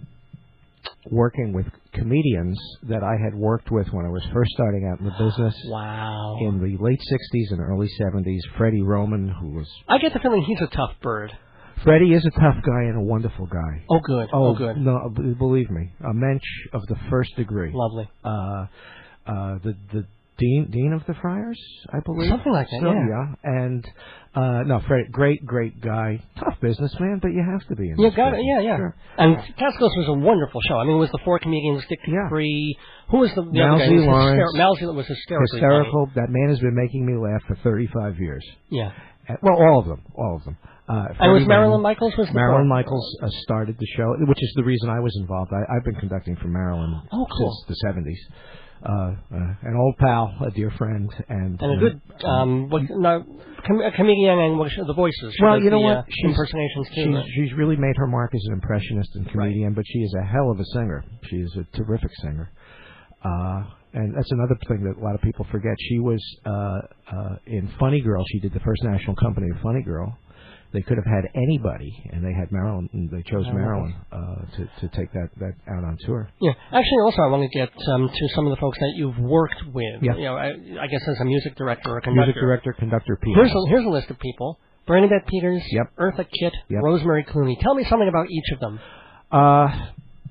[SPEAKER 1] working with comedians that I had worked with when I was first starting out in the business.
[SPEAKER 2] Wow.
[SPEAKER 1] In the late sixties and early seventies. Freddie Roman, who was...
[SPEAKER 2] I get the feeling he's a tough bird.
[SPEAKER 1] Freddie is a tough guy and a wonderful guy.
[SPEAKER 2] Oh, good.
[SPEAKER 1] Oh,
[SPEAKER 2] oh good.
[SPEAKER 1] No, b- believe me. A mensch of the first degree.
[SPEAKER 2] Lovely.
[SPEAKER 1] Uh, uh, the the dean dean of the Friars, I believe.
[SPEAKER 2] Something like that,
[SPEAKER 1] so,
[SPEAKER 2] yeah.
[SPEAKER 1] yeah. And, uh, no, Fred, great, great guy. Tough businessman, but you have to be in
[SPEAKER 2] You
[SPEAKER 1] this
[SPEAKER 2] got it,
[SPEAKER 1] business.
[SPEAKER 2] yeah, yeah.
[SPEAKER 1] Sure.
[SPEAKER 2] And Catskills was a wonderful show. I mean, it was the four comedians, Dick
[SPEAKER 1] Yeah.
[SPEAKER 2] Dupree. Who was the, the
[SPEAKER 1] Mousy
[SPEAKER 2] other guy? It was
[SPEAKER 1] Lawrence.
[SPEAKER 2] hyster- Mousy was hysterically
[SPEAKER 1] Hysterical. That man has been making me laugh for thirty-five years.
[SPEAKER 2] funny. Yeah.
[SPEAKER 1] Uh, Well, all of them. All of them. Uh,
[SPEAKER 2] And was
[SPEAKER 1] Freddie
[SPEAKER 2] Marilyn
[SPEAKER 1] Roman-
[SPEAKER 2] Michaels was the
[SPEAKER 1] Marilyn
[SPEAKER 2] fourth?
[SPEAKER 1] Michaels uh, started the show, which is the reason I was involved. I, I've been conducting for Marilyn
[SPEAKER 2] Oh, cool.
[SPEAKER 1] since the seventies. Uh, uh, an old pal, a dear friend, and
[SPEAKER 2] And a good um, what, no, com- a comedian and what, the voices. She
[SPEAKER 1] well,
[SPEAKER 2] does
[SPEAKER 1] you know
[SPEAKER 2] the,
[SPEAKER 1] what?
[SPEAKER 2] Uh,
[SPEAKER 1] She's,
[SPEAKER 2] impersonations too.
[SPEAKER 1] she's,
[SPEAKER 2] right?
[SPEAKER 1] she's really made her mark as an impressionist and comedian, but she is a hell of a singer. She is a terrific singer. Uh, and that's another thing that a lot of people forget. She was uh, uh, in Funny Girl. She did the first national company of Funny Girl. They could have had anybody, and they had Marilyn. And they chose
[SPEAKER 2] Oh,
[SPEAKER 1] Marilyn uh, to to take that, that out on tour.
[SPEAKER 2] Yeah, actually, also I want to get um, to some of the folks that you've worked with.
[SPEAKER 1] Yeah.
[SPEAKER 2] You know, I, I guess as a music director or a conductor.
[SPEAKER 1] Music director, conductor, P.
[SPEAKER 2] Here's a, here's a list of people: Bernadette Peters,
[SPEAKER 1] Yep.
[SPEAKER 2] Eartha Kitt,
[SPEAKER 1] Yep.
[SPEAKER 2] Rosemary Clooney. Tell me something about each of them.
[SPEAKER 1] Uh,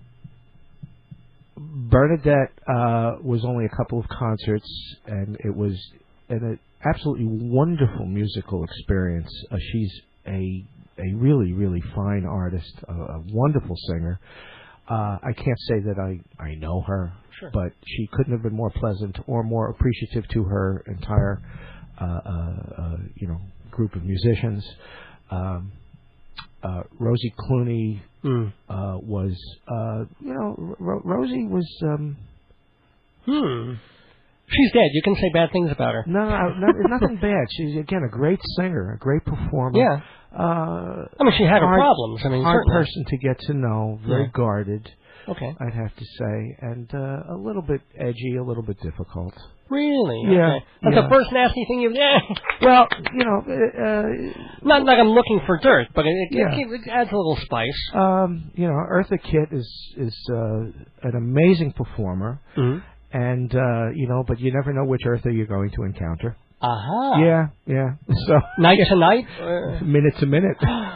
[SPEAKER 1] Bernadette uh, was only a couple of concerts, and it was an absolutely wonderful musical experience. Uh, she's a a really, really fine artist, a, a wonderful singer. Uh, I can't say that I, I know her,
[SPEAKER 2] Sure.
[SPEAKER 1] but she couldn't have been more pleasant or more appreciative to her entire, uh, uh, uh, you know, group of musicians. Um, uh, Rosie Clooney
[SPEAKER 2] Mm.
[SPEAKER 1] uh, was, uh, you know, Ro- Rosie was. Um,
[SPEAKER 2] Hmm. She's dead. You can say bad things about her.
[SPEAKER 1] no, no, no, nothing bad. She's again a great singer, a great performer.
[SPEAKER 2] Yeah.
[SPEAKER 1] Uh,
[SPEAKER 2] I mean, she had
[SPEAKER 1] hard,
[SPEAKER 2] her problems. I mean,
[SPEAKER 1] hard
[SPEAKER 2] certainly.
[SPEAKER 1] person to get to know. Very
[SPEAKER 2] Yeah.
[SPEAKER 1] guarded.
[SPEAKER 2] Okay.
[SPEAKER 1] I'd have to say, and uh, a little bit edgy, a little bit difficult.
[SPEAKER 2] Really?
[SPEAKER 1] Yeah,
[SPEAKER 2] Okay. That's
[SPEAKER 1] yeah.
[SPEAKER 2] the first nasty thing you've... Yeah.
[SPEAKER 1] Well, you know, uh,
[SPEAKER 2] Not like I'm looking for dirt, but it, it,
[SPEAKER 1] Yeah.
[SPEAKER 2] it adds a little spice.
[SPEAKER 1] um, you know, Eartha Kitt is is uh, an amazing performer,
[SPEAKER 2] Mm-hmm.
[SPEAKER 1] and uh, you know, but you never know which Eartha you're going to encounter.
[SPEAKER 2] Aha.
[SPEAKER 1] Yeah, yeah. So
[SPEAKER 2] Night to night? Uh,
[SPEAKER 1] minute to minute.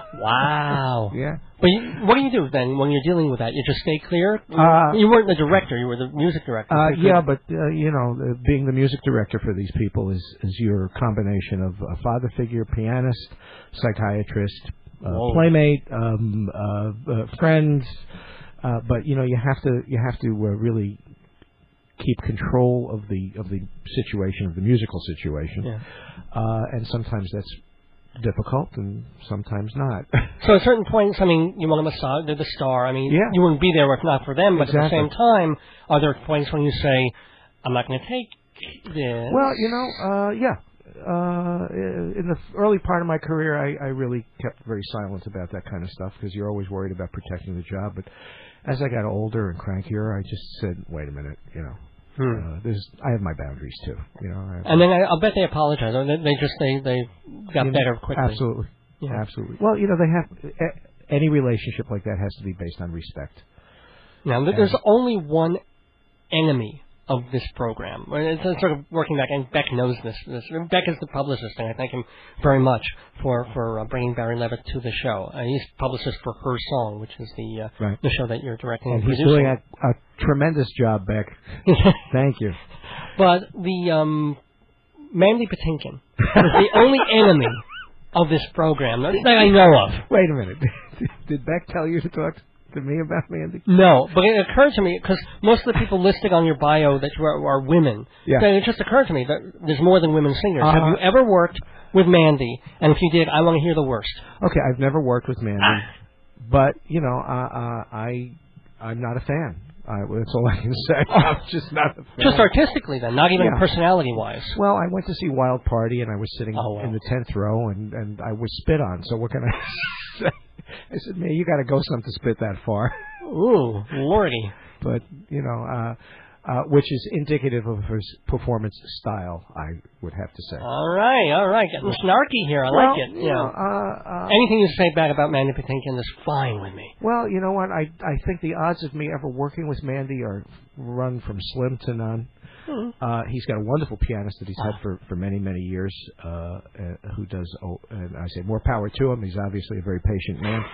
[SPEAKER 2] wow.
[SPEAKER 1] Yeah.
[SPEAKER 2] But you, what do you do then when you're dealing with that? You just stay clear?
[SPEAKER 1] Uh,
[SPEAKER 2] you weren't the director. You were the music director.
[SPEAKER 1] Uh,
[SPEAKER 2] So you
[SPEAKER 1] yeah,
[SPEAKER 2] could-
[SPEAKER 1] but uh, you know, uh, being the music director for these people is is your combination of a father figure, pianist, psychiatrist, uh,
[SPEAKER 2] Whoa.
[SPEAKER 1] playmate, um, uh, uh, friends. Uh, but you know, you have to you have to uh, really keep control of the of the situation, of the musical situation.
[SPEAKER 2] Yeah.
[SPEAKER 1] Uh, and sometimes that's difficult, and sometimes not.
[SPEAKER 2] So at certain points, I mean, you want a massage, they're the star. I mean,
[SPEAKER 1] Yeah.
[SPEAKER 2] you wouldn't be there if not for them, but at the
[SPEAKER 1] Exactly.
[SPEAKER 2] same time, are there points when you say, I'm not going to take this?
[SPEAKER 1] Well, you know, uh, yeah. Uh, in the early part of my career, I, I really kept very silent about that kind of stuff because you're always worried about protecting the job. But as I got older and crankier, I just said, "Wait a minute, you know,
[SPEAKER 2] Hmm.
[SPEAKER 1] uh, there's I have my boundaries too, you know." I,
[SPEAKER 2] And then I, I'll bet they apologize. Or they, they just, they, they got
[SPEAKER 1] you know,
[SPEAKER 2] better quickly.
[SPEAKER 1] Absolutely,
[SPEAKER 2] Yeah.
[SPEAKER 1] absolutely. Well, you know, they have a- any relationship like that has to be based on respect.
[SPEAKER 2] Now, th- there's only one enemy of this program. Well, It's it's sort of working back, and Beck knows this. this. Beck is the publicist, and I thank him very much for for uh, bringing Barry Levitt to the show. Uh, he's publicist for Her Song, which is the uh,
[SPEAKER 1] Right.
[SPEAKER 2] the show that you're directing and,
[SPEAKER 1] And he's
[SPEAKER 2] producing.
[SPEAKER 1] doing a, a tremendous job, Beck. Thank you.
[SPEAKER 2] But the um, Mandy Patinkin is the only enemy of this program that that I know of.
[SPEAKER 1] Wait a minute. Did Beck tell you to talk to me about Mandy?
[SPEAKER 2] No, but it occurred to me, because most of the people listed on your bio that you are, are women,
[SPEAKER 1] Yeah.
[SPEAKER 2] so it just occurred to me that there's more than women singers.
[SPEAKER 1] Uh-huh.
[SPEAKER 2] Have you ever worked with Mandy? And if you did, I want to hear the worst.
[SPEAKER 1] Okay, I've never worked with Mandy, but you know, uh, uh, I I'm not a fan. I, that's all I can say. I'm just not a fan.
[SPEAKER 2] Just artistically, then, not even
[SPEAKER 1] Yeah.
[SPEAKER 2] personality-wise.
[SPEAKER 1] Well, I went to see Wild Party, and I was sitting
[SPEAKER 2] Oh, wow.
[SPEAKER 1] in the tenth row, and and I was spit on. So what can I say? I said, man, you got to go some to spit that far.
[SPEAKER 2] Ooh, lordy.
[SPEAKER 1] But you know, uh, uh, which is indicative of his performance style, I would have to say.
[SPEAKER 2] All right, all right. Getting snarky here. I
[SPEAKER 1] well,
[SPEAKER 2] like it.
[SPEAKER 1] You
[SPEAKER 2] Yeah.
[SPEAKER 1] know, uh, uh,
[SPEAKER 2] Anything you say bad about Mandy Patinkin is fine with me.
[SPEAKER 1] well, you know what? I I think the odds of me ever working with Mandy are run from slim to none.
[SPEAKER 2] Hmm.
[SPEAKER 1] Uh, he's got a wonderful pianist that he's
[SPEAKER 2] Ah.
[SPEAKER 1] had for, for many, many years, uh, uh, who does, oh, and I say more power to him. He's obviously a very patient man.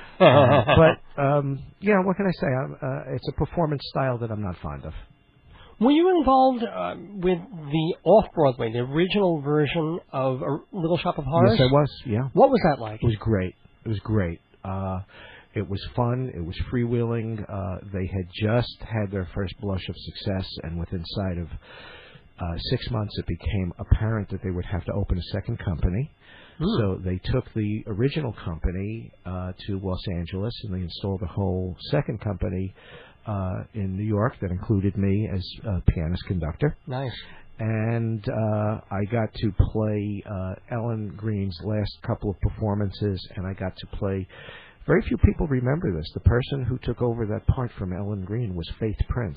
[SPEAKER 1] Uh, but, um, yeah, what can I say? I'm, uh, it's a performance style that I'm not fond of.
[SPEAKER 2] Were you involved uh, with the off-Broadway, the original version of A Little Shop of Horrors?
[SPEAKER 1] Yes, I was, yeah.
[SPEAKER 2] What was that like?
[SPEAKER 1] It was great. It was great. Uh, it was fun. It was freewheeling. Uh, they had just had their first blush of success, and within sight of uh, six months, it became apparent that they would have to open a second company.
[SPEAKER 2] Hmm.
[SPEAKER 1] So they took the original company uh, to Los Angeles, and they installed a whole second company uh, in New York that included me as a pianist conductor.
[SPEAKER 2] Nice.
[SPEAKER 1] And uh, I got to play uh, Ellen Green's last couple of performances, and I got to play. Very few people remember this. The person who took over that part from Ellen Green was Faith Prince.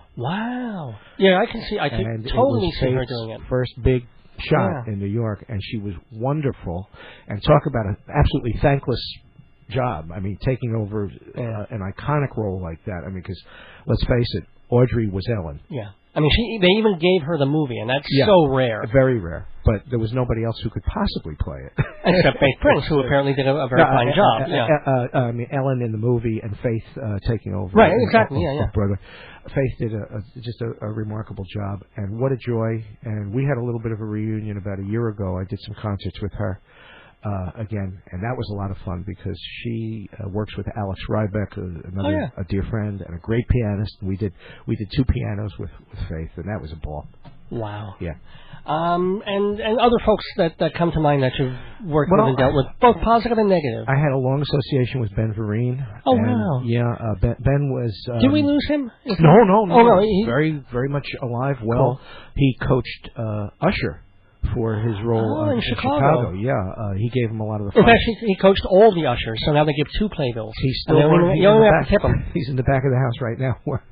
[SPEAKER 2] Wow. Yeah, I can see. I could
[SPEAKER 1] And it
[SPEAKER 2] totally
[SPEAKER 1] was
[SPEAKER 2] see her
[SPEAKER 1] Faith's
[SPEAKER 2] doing it.
[SPEAKER 1] first big shot
[SPEAKER 2] Yeah.
[SPEAKER 1] in New York, and she was wonderful. And talk about an absolutely thankless job. I mean, taking over uh,
[SPEAKER 2] Yeah.
[SPEAKER 1] an iconic role like that. I mean, because let's face it, Audrey was Ellen.
[SPEAKER 2] Yeah. I mean, she. They even gave her the movie, and that's
[SPEAKER 1] Yeah.
[SPEAKER 2] so rare.
[SPEAKER 1] Very rare. But there was nobody else who could possibly play it.
[SPEAKER 2] Except Faith Prince, who apparently did a, a very
[SPEAKER 1] No,
[SPEAKER 2] fine
[SPEAKER 1] uh,
[SPEAKER 2] job.
[SPEAKER 1] uh,
[SPEAKER 2] Yeah.
[SPEAKER 1] uh, uh, I mean, Ellen in the movie and Faith uh, taking over.
[SPEAKER 2] Right,
[SPEAKER 1] uh,
[SPEAKER 2] exactly,
[SPEAKER 1] uh,
[SPEAKER 2] yeah, yeah.
[SPEAKER 1] Brother. Faith did a, a, just a, a remarkable job, and what a joy. And we had a little bit of a reunion about a year ago. I did some concerts with her uh, again, and that was a lot of fun because she uh, works with Alex Rybeck, uh, another
[SPEAKER 2] Oh, yeah.
[SPEAKER 1] a dear friend and a great pianist. And we did we did two pianos with, with Faith, and that was a ball.
[SPEAKER 2] Wow.
[SPEAKER 1] Yeah.
[SPEAKER 2] Um, and, and other folks that, that come to mind that you've worked
[SPEAKER 1] well,
[SPEAKER 2] with and dealt with, both positive and negative.
[SPEAKER 1] I had a long association with Ben Vereen.
[SPEAKER 2] Oh,
[SPEAKER 1] and,
[SPEAKER 2] wow.
[SPEAKER 1] Yeah, uh, Ben, Ben was... Um,
[SPEAKER 2] Did we lose him? Is
[SPEAKER 1] no,
[SPEAKER 2] he...
[SPEAKER 1] no, no.
[SPEAKER 2] Oh, no. He...
[SPEAKER 1] Very, very much alive. Well,
[SPEAKER 2] cool.
[SPEAKER 1] He coached uh, Usher for his role
[SPEAKER 2] oh,
[SPEAKER 1] uh,
[SPEAKER 2] in,
[SPEAKER 1] in
[SPEAKER 2] Chicago.
[SPEAKER 1] Chicago. Yeah, uh, he gave him a lot of the
[SPEAKER 2] In
[SPEAKER 1] fun.
[SPEAKER 2] fact, he, he coached all the ushers, so now they give two playbills.
[SPEAKER 1] He's still
[SPEAKER 2] and
[SPEAKER 1] working.
[SPEAKER 2] You only
[SPEAKER 1] in the
[SPEAKER 2] have
[SPEAKER 1] back.
[SPEAKER 2] to tip him.
[SPEAKER 1] He's in the back of the house right now.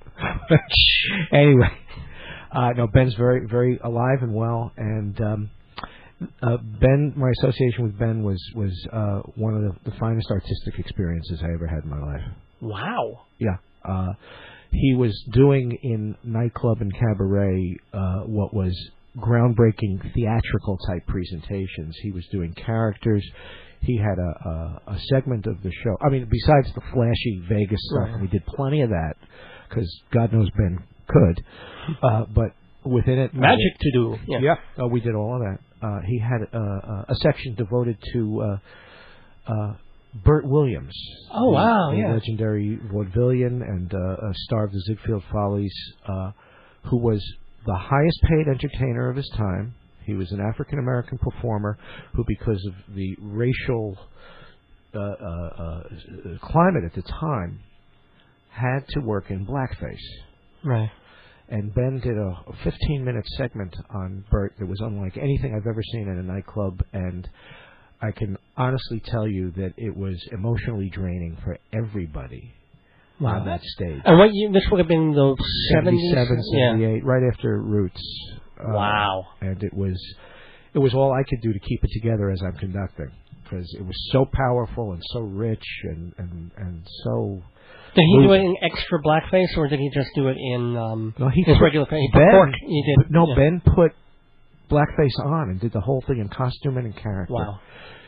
[SPEAKER 1] Anyway, uh, no, Ben's very, very alive and well, and um, uh, Ben. My association with Ben was was uh, one of the, the finest artistic experiences I ever had in my life.
[SPEAKER 2] Wow.
[SPEAKER 1] Yeah. Uh, he was doing in nightclub and cabaret uh, what was groundbreaking theatrical type presentations. He was doing characters. He had a, a, a segment of the show. I mean, besides the flashy Vegas stuff,
[SPEAKER 2] right.
[SPEAKER 1] and we did plenty of that because God knows Ben could. Uh, but within it,
[SPEAKER 2] magic
[SPEAKER 1] uh,
[SPEAKER 2] to do. Yeah,
[SPEAKER 1] yeah. Uh, we did all of that. Uh, he had uh, a section devoted to uh, uh, Burt Williams.
[SPEAKER 2] Oh wow!
[SPEAKER 1] the, the
[SPEAKER 2] yeah,
[SPEAKER 1] legendary vaudevillian and uh, uh, star of the Ziegfeld Follies, uh, who was the highest paid entertainer of his time. He was an African American performer who, because of the racial uh, uh, uh, climate at the time, had to work in blackface.
[SPEAKER 2] Right.
[SPEAKER 1] And Ben did a fifteen-minute segment on Burt that was unlike anything I've ever seen in a nightclub, and I can honestly tell you that it was emotionally draining for everybody
[SPEAKER 2] wow.
[SPEAKER 1] on that stage.
[SPEAKER 2] And what year? This would have been the seventies,
[SPEAKER 1] seventy-seven, seventy-eight,
[SPEAKER 2] yeah.
[SPEAKER 1] right after Roots. Uh,
[SPEAKER 2] wow.
[SPEAKER 1] And it was, it was all I could do to keep it together as I'm conducting, because it was so powerful and so rich and and and so.
[SPEAKER 2] Did he
[SPEAKER 1] moving.
[SPEAKER 2] do it in extra blackface, or did he just do it in um,
[SPEAKER 1] no, he
[SPEAKER 2] his
[SPEAKER 1] put,
[SPEAKER 2] regular face? He
[SPEAKER 1] Ben,
[SPEAKER 2] pork, he did.
[SPEAKER 1] No,
[SPEAKER 2] yeah.
[SPEAKER 1] Ben put blackface on and did the whole thing in costume and in character.
[SPEAKER 2] Wow.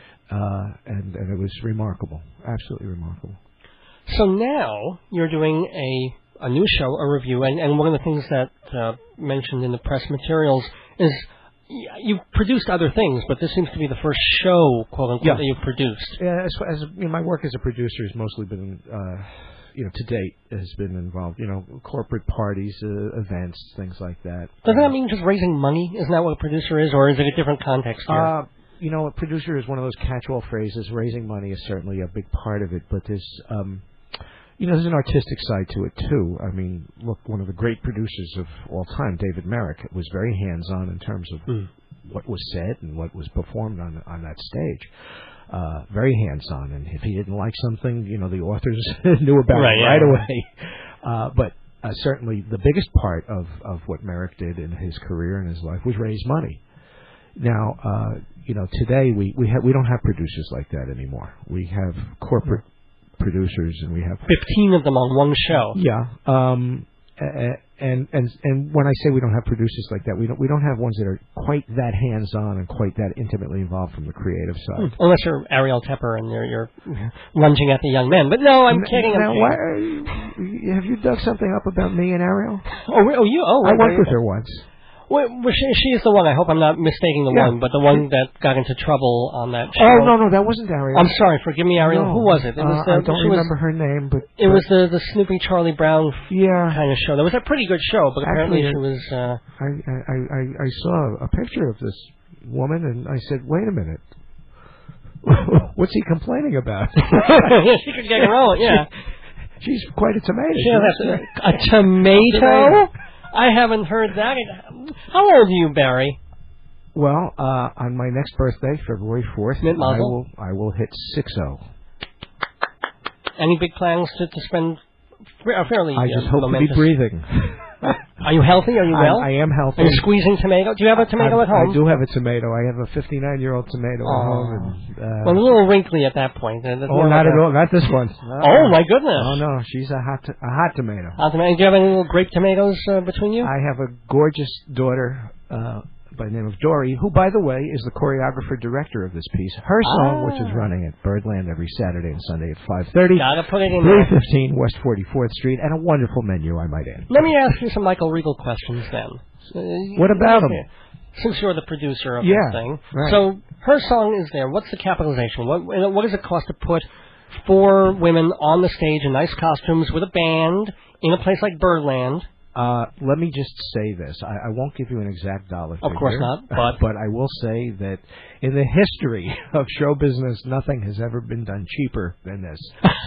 [SPEAKER 1] Uh, and, and it was remarkable. Absolutely remarkable.
[SPEAKER 2] So now you're doing a, a new show, a review, and, and one of the things that uh, mentioned in the press materials is y- you've produced other things, but this seems to be the first show, quote unquote,
[SPEAKER 1] Yeah.
[SPEAKER 2] that you've produced.
[SPEAKER 1] Yeah, as, as you know, my work as a producer has mostly been, uh, you know, to date has been involved, you know, corporate parties, uh, events, things like that.
[SPEAKER 2] Doesn't
[SPEAKER 1] uh,
[SPEAKER 2] that mean just raising money? Isn't that what a producer is, or is it a different context here?
[SPEAKER 1] Uh, you know, a producer is one of those catch-all phrases. Raising money is certainly a big part of it, but there's, um, you know, there's an artistic side to it too. I mean, look, one of the great producers of all time, David Merrick, was very hands-on in terms of
[SPEAKER 2] mm.
[SPEAKER 1] what was said and what was performed on on that stage. Uh, very hands-on, and if he didn't like something, you know, the authors knew about
[SPEAKER 2] right,
[SPEAKER 1] it
[SPEAKER 2] yeah.
[SPEAKER 1] right away. Uh, but uh, certainly, the biggest part of of what Merrick did in his career and his life was raise money. Now, uh, you know, today we we have we don't have producers like that anymore. We have corporate mm. producers, and we have
[SPEAKER 2] fifteen of them on one show.
[SPEAKER 1] Yeah, um, and and and when I say we don't have producers like that, we don't we don't have ones that are quite that hands-on and quite that intimately involved from the creative side.
[SPEAKER 2] Hmm. Unless you're Ariel Tepper and you're you're lunging at the young men. But no, I'm
[SPEAKER 1] N-
[SPEAKER 2] kidding.
[SPEAKER 1] Now,
[SPEAKER 2] I'm
[SPEAKER 1] why
[SPEAKER 2] kidding.
[SPEAKER 1] are you, have you dug something up about me and Ariel?
[SPEAKER 2] Oh, re- oh, you? Oh,
[SPEAKER 1] I
[SPEAKER 2] right,
[SPEAKER 1] worked
[SPEAKER 2] right.
[SPEAKER 1] with her once.
[SPEAKER 2] Well, well, she, she is the one. I hope I'm not mistaking the
[SPEAKER 1] Yeah.
[SPEAKER 2] one, but the one that got into trouble on that show.
[SPEAKER 1] Oh no, no, that wasn't Ariel.
[SPEAKER 2] I'm sorry. Forgive me, Ariel.
[SPEAKER 1] No.
[SPEAKER 2] Who was it? It was
[SPEAKER 1] Uh,
[SPEAKER 2] the,
[SPEAKER 1] I don't
[SPEAKER 2] she
[SPEAKER 1] remember
[SPEAKER 2] was,
[SPEAKER 1] her name, but
[SPEAKER 2] It
[SPEAKER 1] but
[SPEAKER 2] was the the Snoopy Charlie Brown
[SPEAKER 1] yeah.
[SPEAKER 2] kind of show. That was a pretty good show, but apparently
[SPEAKER 1] Actually,
[SPEAKER 2] she was. Uh,
[SPEAKER 1] I, I I I saw a picture of this woman, and I said, "Wait a minute, what's he complaining about?"
[SPEAKER 2] she could get her own. Yeah,
[SPEAKER 1] she's quite a tomato.
[SPEAKER 2] she has a, a tomato. I haven't heard that. How old are you, Barry?
[SPEAKER 1] Well, uh, on my next birthday, February fourth, I will I will hit six zero.
[SPEAKER 2] Any big plans to, to spend a fairly
[SPEAKER 1] I just
[SPEAKER 2] uh,
[SPEAKER 1] hope
[SPEAKER 2] momentous...
[SPEAKER 1] to be breathing.
[SPEAKER 2] Are you healthy? Are you well?
[SPEAKER 1] I, I am healthy.
[SPEAKER 2] Are you squeezing tomato? Do you have a tomato
[SPEAKER 1] I,
[SPEAKER 2] at home?
[SPEAKER 1] I do have a tomato. I have a fifty-nine-year-old tomato
[SPEAKER 2] oh.
[SPEAKER 1] at home. And, uh,
[SPEAKER 2] well, a little wrinkly at that point. Uh,
[SPEAKER 1] oh, not
[SPEAKER 2] like
[SPEAKER 1] at
[SPEAKER 2] a...
[SPEAKER 1] all. Not this one.
[SPEAKER 2] Oh, my goodness.
[SPEAKER 1] Oh, no. She's a hot, to- a hot tomato.
[SPEAKER 2] Hot tomato. Do you have any little grape tomatoes uh, between you?
[SPEAKER 1] I have a gorgeous daughter uh, by the name of Dory, who, by the way, is the choreographer-director of this piece. Her song,
[SPEAKER 2] ah.
[SPEAKER 1] which is running at Birdland every Saturday and Sunday at five thirty.
[SPEAKER 2] Gotta put it in
[SPEAKER 1] three
[SPEAKER 2] there.
[SPEAKER 1] fifteen West forty-fourth Street, and a wonderful menu, I might add.
[SPEAKER 2] Let me ask you some Michael Regal questions then. Uh,
[SPEAKER 1] What about him?
[SPEAKER 2] Since you're the producer of
[SPEAKER 1] Yeah,
[SPEAKER 2] this thing.
[SPEAKER 1] right.
[SPEAKER 2] So her song is there. What's the capitalization? What what does it cost to put four women on the stage in nice costumes with a band in a place like Birdland?
[SPEAKER 1] Uh, let me just say this. I, I won't give you an exact dollar figure.
[SPEAKER 2] Of course not, but...
[SPEAKER 1] but I will say that in the history of show business, nothing has ever been done cheaper than this.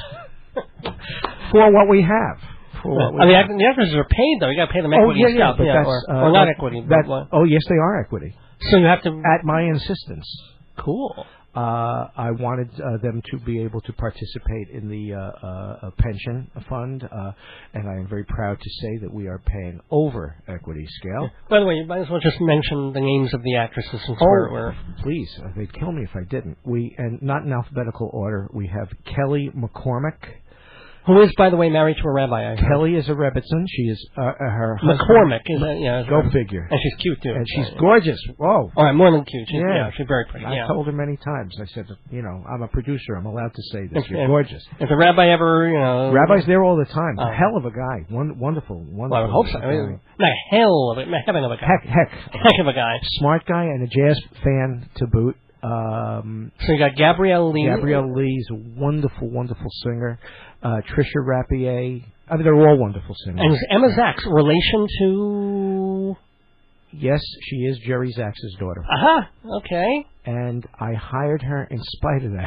[SPEAKER 1] For what we have. For what we
[SPEAKER 2] I mean,
[SPEAKER 1] have.
[SPEAKER 2] the actors are paid, though. You got to pay them
[SPEAKER 1] Oh,
[SPEAKER 2] equity
[SPEAKER 1] yeah, yeah,
[SPEAKER 2] stuff.
[SPEAKER 1] but
[SPEAKER 2] yeah,
[SPEAKER 1] that's...
[SPEAKER 2] or,
[SPEAKER 1] Uh,
[SPEAKER 2] or not
[SPEAKER 1] that,
[SPEAKER 2] equity,
[SPEAKER 1] that,
[SPEAKER 2] but what?
[SPEAKER 1] Oh, yes, they are equity.
[SPEAKER 2] So you have to...
[SPEAKER 1] At my insistence.
[SPEAKER 2] Cool.
[SPEAKER 1] Uh, I wanted uh, them to be able to participate in the uh, uh, pension fund, uh, and I am very proud to say that we are paying over equity scale.
[SPEAKER 2] By the way, you might as well just mention the names of the actresses since
[SPEAKER 1] Oh,
[SPEAKER 2] we're, we're...
[SPEAKER 1] please, uh, they'd kill me if I didn't. We and not in alphabetical order. We have Kelly McCormick.
[SPEAKER 2] Who is, by the way, married to a rabbi, I heard.
[SPEAKER 1] Kelly is a Rebbitzin. She is uh, uh, her husband.
[SPEAKER 2] McCormick. Is that, yeah,
[SPEAKER 1] Go
[SPEAKER 2] her.
[SPEAKER 1] figure.
[SPEAKER 2] And she's cute, too.
[SPEAKER 1] And she's
[SPEAKER 2] yeah.
[SPEAKER 1] gorgeous. Whoa.
[SPEAKER 2] All right, more than cute. She's,
[SPEAKER 1] Yeah.
[SPEAKER 2] yeah, she's very pretty.
[SPEAKER 1] I
[SPEAKER 2] Yeah.
[SPEAKER 1] told her many times. I said, you know, I'm a producer. I'm allowed to say this.
[SPEAKER 2] If,
[SPEAKER 1] You're
[SPEAKER 2] if,
[SPEAKER 1] gorgeous.
[SPEAKER 2] If the rabbi ever, you know...
[SPEAKER 1] Rabbi's there all the time.
[SPEAKER 2] Oh.
[SPEAKER 1] A hell of a guy. One, wonderful, wonderful.
[SPEAKER 2] Well, I would hope so. I mean, not a hell of a... Heaven of a guy.
[SPEAKER 1] Heck, heck.
[SPEAKER 2] Heck of a guy.
[SPEAKER 1] Smart guy and a jazz fan to boot. Um,
[SPEAKER 2] so you got Gabrielle Lee.
[SPEAKER 1] Gabrielle Lee's a wonderful, wonderful singer. Uh, Trisha Rappier. I mean, they're all wonderful singers.
[SPEAKER 2] And is Emma Zach's relation to...
[SPEAKER 1] Yes, she is Jerry Zach's daughter.
[SPEAKER 2] Uh-huh. Okay.
[SPEAKER 1] And I hired her in spite of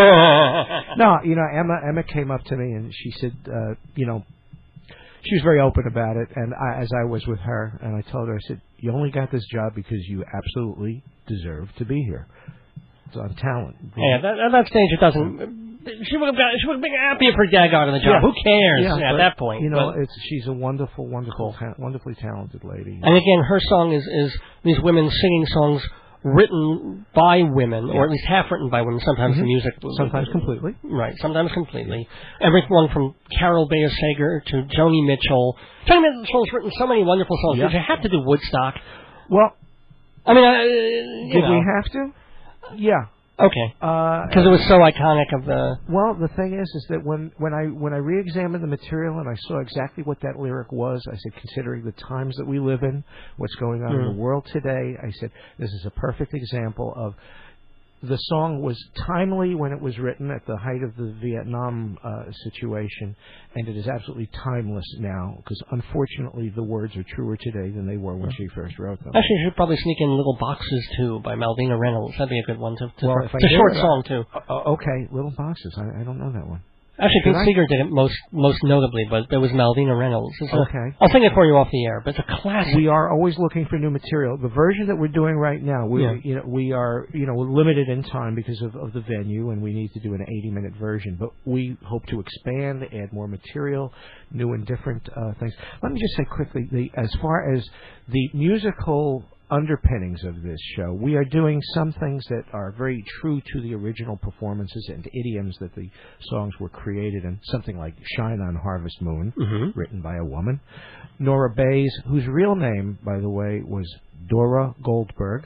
[SPEAKER 1] that. No, you know, Emma Emma came up to me and she said, uh, you know, she was very open about it. And I, as I was with her, and I told her, I said, you only got this job because you absolutely deserve to be here. It's on talent.
[SPEAKER 2] Yeah, that, at that stage it doesn't... She would have got. She would have been happy if her dad got her the job.
[SPEAKER 1] Yeah.
[SPEAKER 2] Who cares
[SPEAKER 1] yeah,
[SPEAKER 2] at
[SPEAKER 1] but,
[SPEAKER 2] that point?
[SPEAKER 1] You know,
[SPEAKER 2] but,
[SPEAKER 1] it's she's a wonderful, wonderful,
[SPEAKER 2] cool.
[SPEAKER 1] ta- wonderfully talented lady.
[SPEAKER 2] And again, her song is is these women singing songs written by women, yeah. or at least half written by women. Sometimes
[SPEAKER 1] mm-hmm.
[SPEAKER 2] the music,
[SPEAKER 1] sometimes completely,
[SPEAKER 2] right? Sometimes completely. Everyone from Carol Bayer Sager to Joni Mitchell. Joni Mitchell's written so many wonderful songs.
[SPEAKER 1] Yeah.
[SPEAKER 2] Did you have to do Woodstock?
[SPEAKER 1] Well,
[SPEAKER 2] I mean, uh, you
[SPEAKER 1] did
[SPEAKER 2] know.
[SPEAKER 1] we have to? Yeah.
[SPEAKER 2] Okay. Because uh, it was so iconic of the...
[SPEAKER 1] Well, the thing is, is that when, when I when I re-examined the material and I saw exactly what that lyric was, I said, considering the times that we live in, what's going on mm. in the world today, I said, this is a perfect example of... The song was timely when it was written at the height of the Vietnam uh, situation, and it is absolutely timeless now, because unfortunately the words are truer today than they were when she first wrote them.
[SPEAKER 2] Actually, you should probably sneak in Little Boxes, too, by Malvina Reynolds. That'd be a good one. To, to
[SPEAKER 1] well,
[SPEAKER 2] it's a short it, song, too.
[SPEAKER 1] Uh, okay, Little Boxes. I, I don't know that one.
[SPEAKER 2] Actually, Pete Seeger did it most most notably, but there was Malvina Reynolds. It's
[SPEAKER 1] okay.
[SPEAKER 2] A, I'll sing it for you off the air, but it's a classic.
[SPEAKER 1] We are always looking for new material. The version that we're doing right now, we
[SPEAKER 2] yeah.
[SPEAKER 1] you know we are you know we're limited in time because of, of the venue, and we need to do an eighty minute version. But we hope to expand, add more material, new and different uh, things. Let me just say quickly, the, as far as the musical underpinnings of this show, we are doing some things that are very true to the original performances and idioms that the songs were created in. Something like Shine on Harvest Moon,
[SPEAKER 2] mm-hmm.
[SPEAKER 1] written by a woman. Nora Bayes, whose real name, by the way, was Dora Goldberg.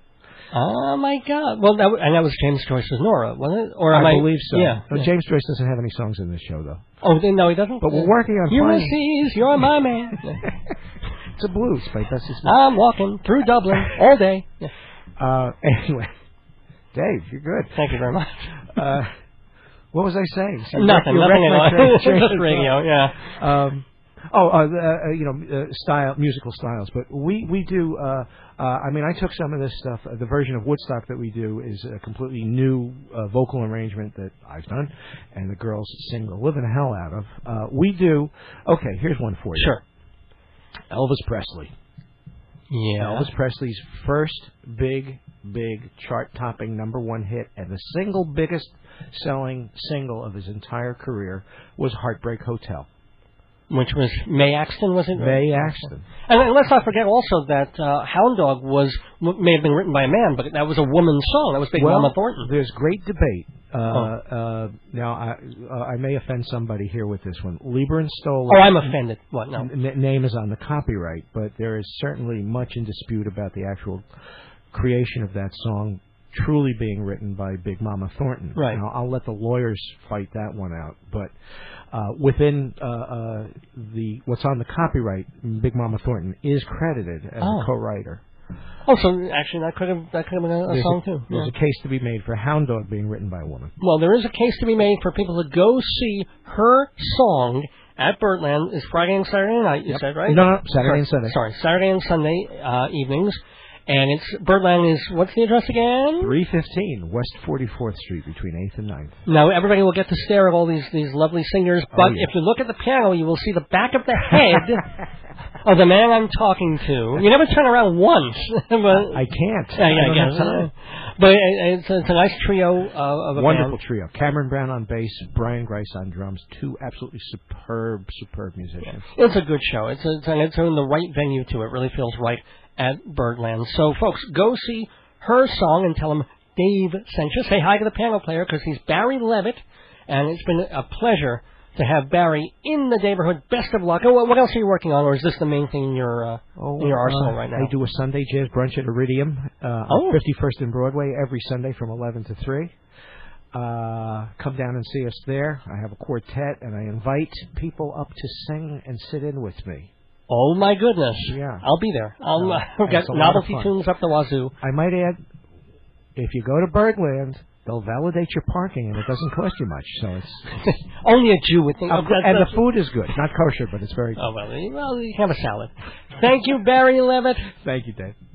[SPEAKER 2] Oh, my God. Well, that w- and that was James Joyce's Nora, wasn't it? Or
[SPEAKER 1] I
[SPEAKER 2] I
[SPEAKER 1] believe so.
[SPEAKER 2] Yeah,
[SPEAKER 1] no,
[SPEAKER 2] yeah.
[SPEAKER 1] James Joyce doesn't have any songs in this show, though.
[SPEAKER 2] Oh, then, no, he doesn't?
[SPEAKER 1] But we're working on
[SPEAKER 2] Ulysses,
[SPEAKER 1] finding...
[SPEAKER 2] you're my man.
[SPEAKER 1] It's a blues by Bessie Smith.
[SPEAKER 2] I'm walking through Dublin all day. Yeah.
[SPEAKER 1] Uh, anyway, Dave, you're good.
[SPEAKER 2] Thank you very much.
[SPEAKER 1] Uh, what was I saying?
[SPEAKER 2] So nothing, nothing at all. Just radio, yeah.
[SPEAKER 1] Um, oh, uh, uh, you know, uh, style, musical styles. But we we do. Uh, uh, I mean, I took some of this stuff. Uh, the version of Woodstock that we do is a completely new uh, vocal arrangement that I've done, and the girls sing the living hell out of. Uh, we do. Okay, here's one for you.
[SPEAKER 2] Sure.
[SPEAKER 1] Elvis Presley.
[SPEAKER 2] Yeah.
[SPEAKER 1] Elvis Presley's first big, big chart-topping number one hit and the single biggest selling single of his entire career was Heartbreak Hotel.
[SPEAKER 2] Which was Mae Axton, was it?
[SPEAKER 1] Mae Axton.
[SPEAKER 2] And, and let's not forget also that uh, Hound Dog was may have been written by a man, but that was a woman's song. That was Big
[SPEAKER 1] well,
[SPEAKER 2] Mama Thornton.
[SPEAKER 1] There's great debate. Uh,
[SPEAKER 2] oh.
[SPEAKER 1] uh, now, I, uh, I may offend somebody here with this one. Lieber and Stoller.
[SPEAKER 2] Oh, I'm offended. What? No.
[SPEAKER 1] N- name is on the copyright, but there is certainly much in dispute about the actual creation of that song truly being written by Big Mama Thornton.
[SPEAKER 2] Right.
[SPEAKER 1] Now, I'll let the lawyers fight that one out, but uh, within uh, uh, the what's on the copyright, Big Mama Thornton is credited as
[SPEAKER 2] oh.
[SPEAKER 1] a co-writer.
[SPEAKER 2] Oh, so actually that could have that could have been a, a song
[SPEAKER 1] a,
[SPEAKER 2] too.
[SPEAKER 1] There's
[SPEAKER 2] yeah.
[SPEAKER 1] a case to be made for Hound Dog being written by a woman.
[SPEAKER 2] Well, there is a case to be made for people to go see her song at Birdland is Friday and Saturday night, you
[SPEAKER 1] yep.
[SPEAKER 2] said, right?
[SPEAKER 1] No, no, Saturday
[SPEAKER 2] sorry,
[SPEAKER 1] and Sunday.
[SPEAKER 2] Sorry, Saturday and Sunday uh, evenings. And it's Birdland is, what's the address again?
[SPEAKER 1] three fifteen West forty-fourth Street between eighth and ninth.
[SPEAKER 2] Now, everybody will get to stare at all these, these lovely singers, but
[SPEAKER 1] oh, yeah.
[SPEAKER 2] if you look at the piano, you will see the back of the head of the man I'm talking to. You never turn around once. but,
[SPEAKER 1] I can't.
[SPEAKER 2] Yeah, yeah,
[SPEAKER 1] I don't
[SPEAKER 2] yeah.
[SPEAKER 1] have time.
[SPEAKER 2] But it's, it's a nice trio uh, of a
[SPEAKER 1] Wonderful
[SPEAKER 2] band.
[SPEAKER 1] trio. Cameron Brown on bass, Brian Grice on drums. Two absolutely superb, superb musicians.
[SPEAKER 2] It's a good show. It's, a, it's, a, it's in the right venue, too. It really feels right at Birdland. So, folks, go see her song and tell him Dave sent you. Say hi to the piano player because he's Barry Levitt, and it's been a pleasure to have Barry in the neighborhood. Best of luck. Oh, what else are you working on, or is this the main thing in your, uh,
[SPEAKER 1] oh,
[SPEAKER 2] in your arsenal
[SPEAKER 1] uh,
[SPEAKER 2] right now?
[SPEAKER 1] I do a Sunday jazz brunch at Iridium uh,
[SPEAKER 2] oh.
[SPEAKER 1] on fifty-first and Broadway every Sunday from eleven to three. Uh, come down and see us there. I have a quartet, and I invite people up to sing and sit in with me.
[SPEAKER 2] Oh, my goodness.
[SPEAKER 1] Yeah.
[SPEAKER 2] I'll be there. I'll uh, get
[SPEAKER 1] a
[SPEAKER 2] novelty tunes up the wazoo.
[SPEAKER 1] I might add, if you go to Birdland, they'll validate your parking, and it doesn't cost you much. So it's, it's
[SPEAKER 2] only a Jew would think.
[SPEAKER 1] Uh,
[SPEAKER 2] oh, that,
[SPEAKER 1] and the food is good. Not kosher, but it's very good.
[SPEAKER 2] Oh, well, well, you have a salad. Thank you, Barry Levitt.
[SPEAKER 1] Thank you, Dave.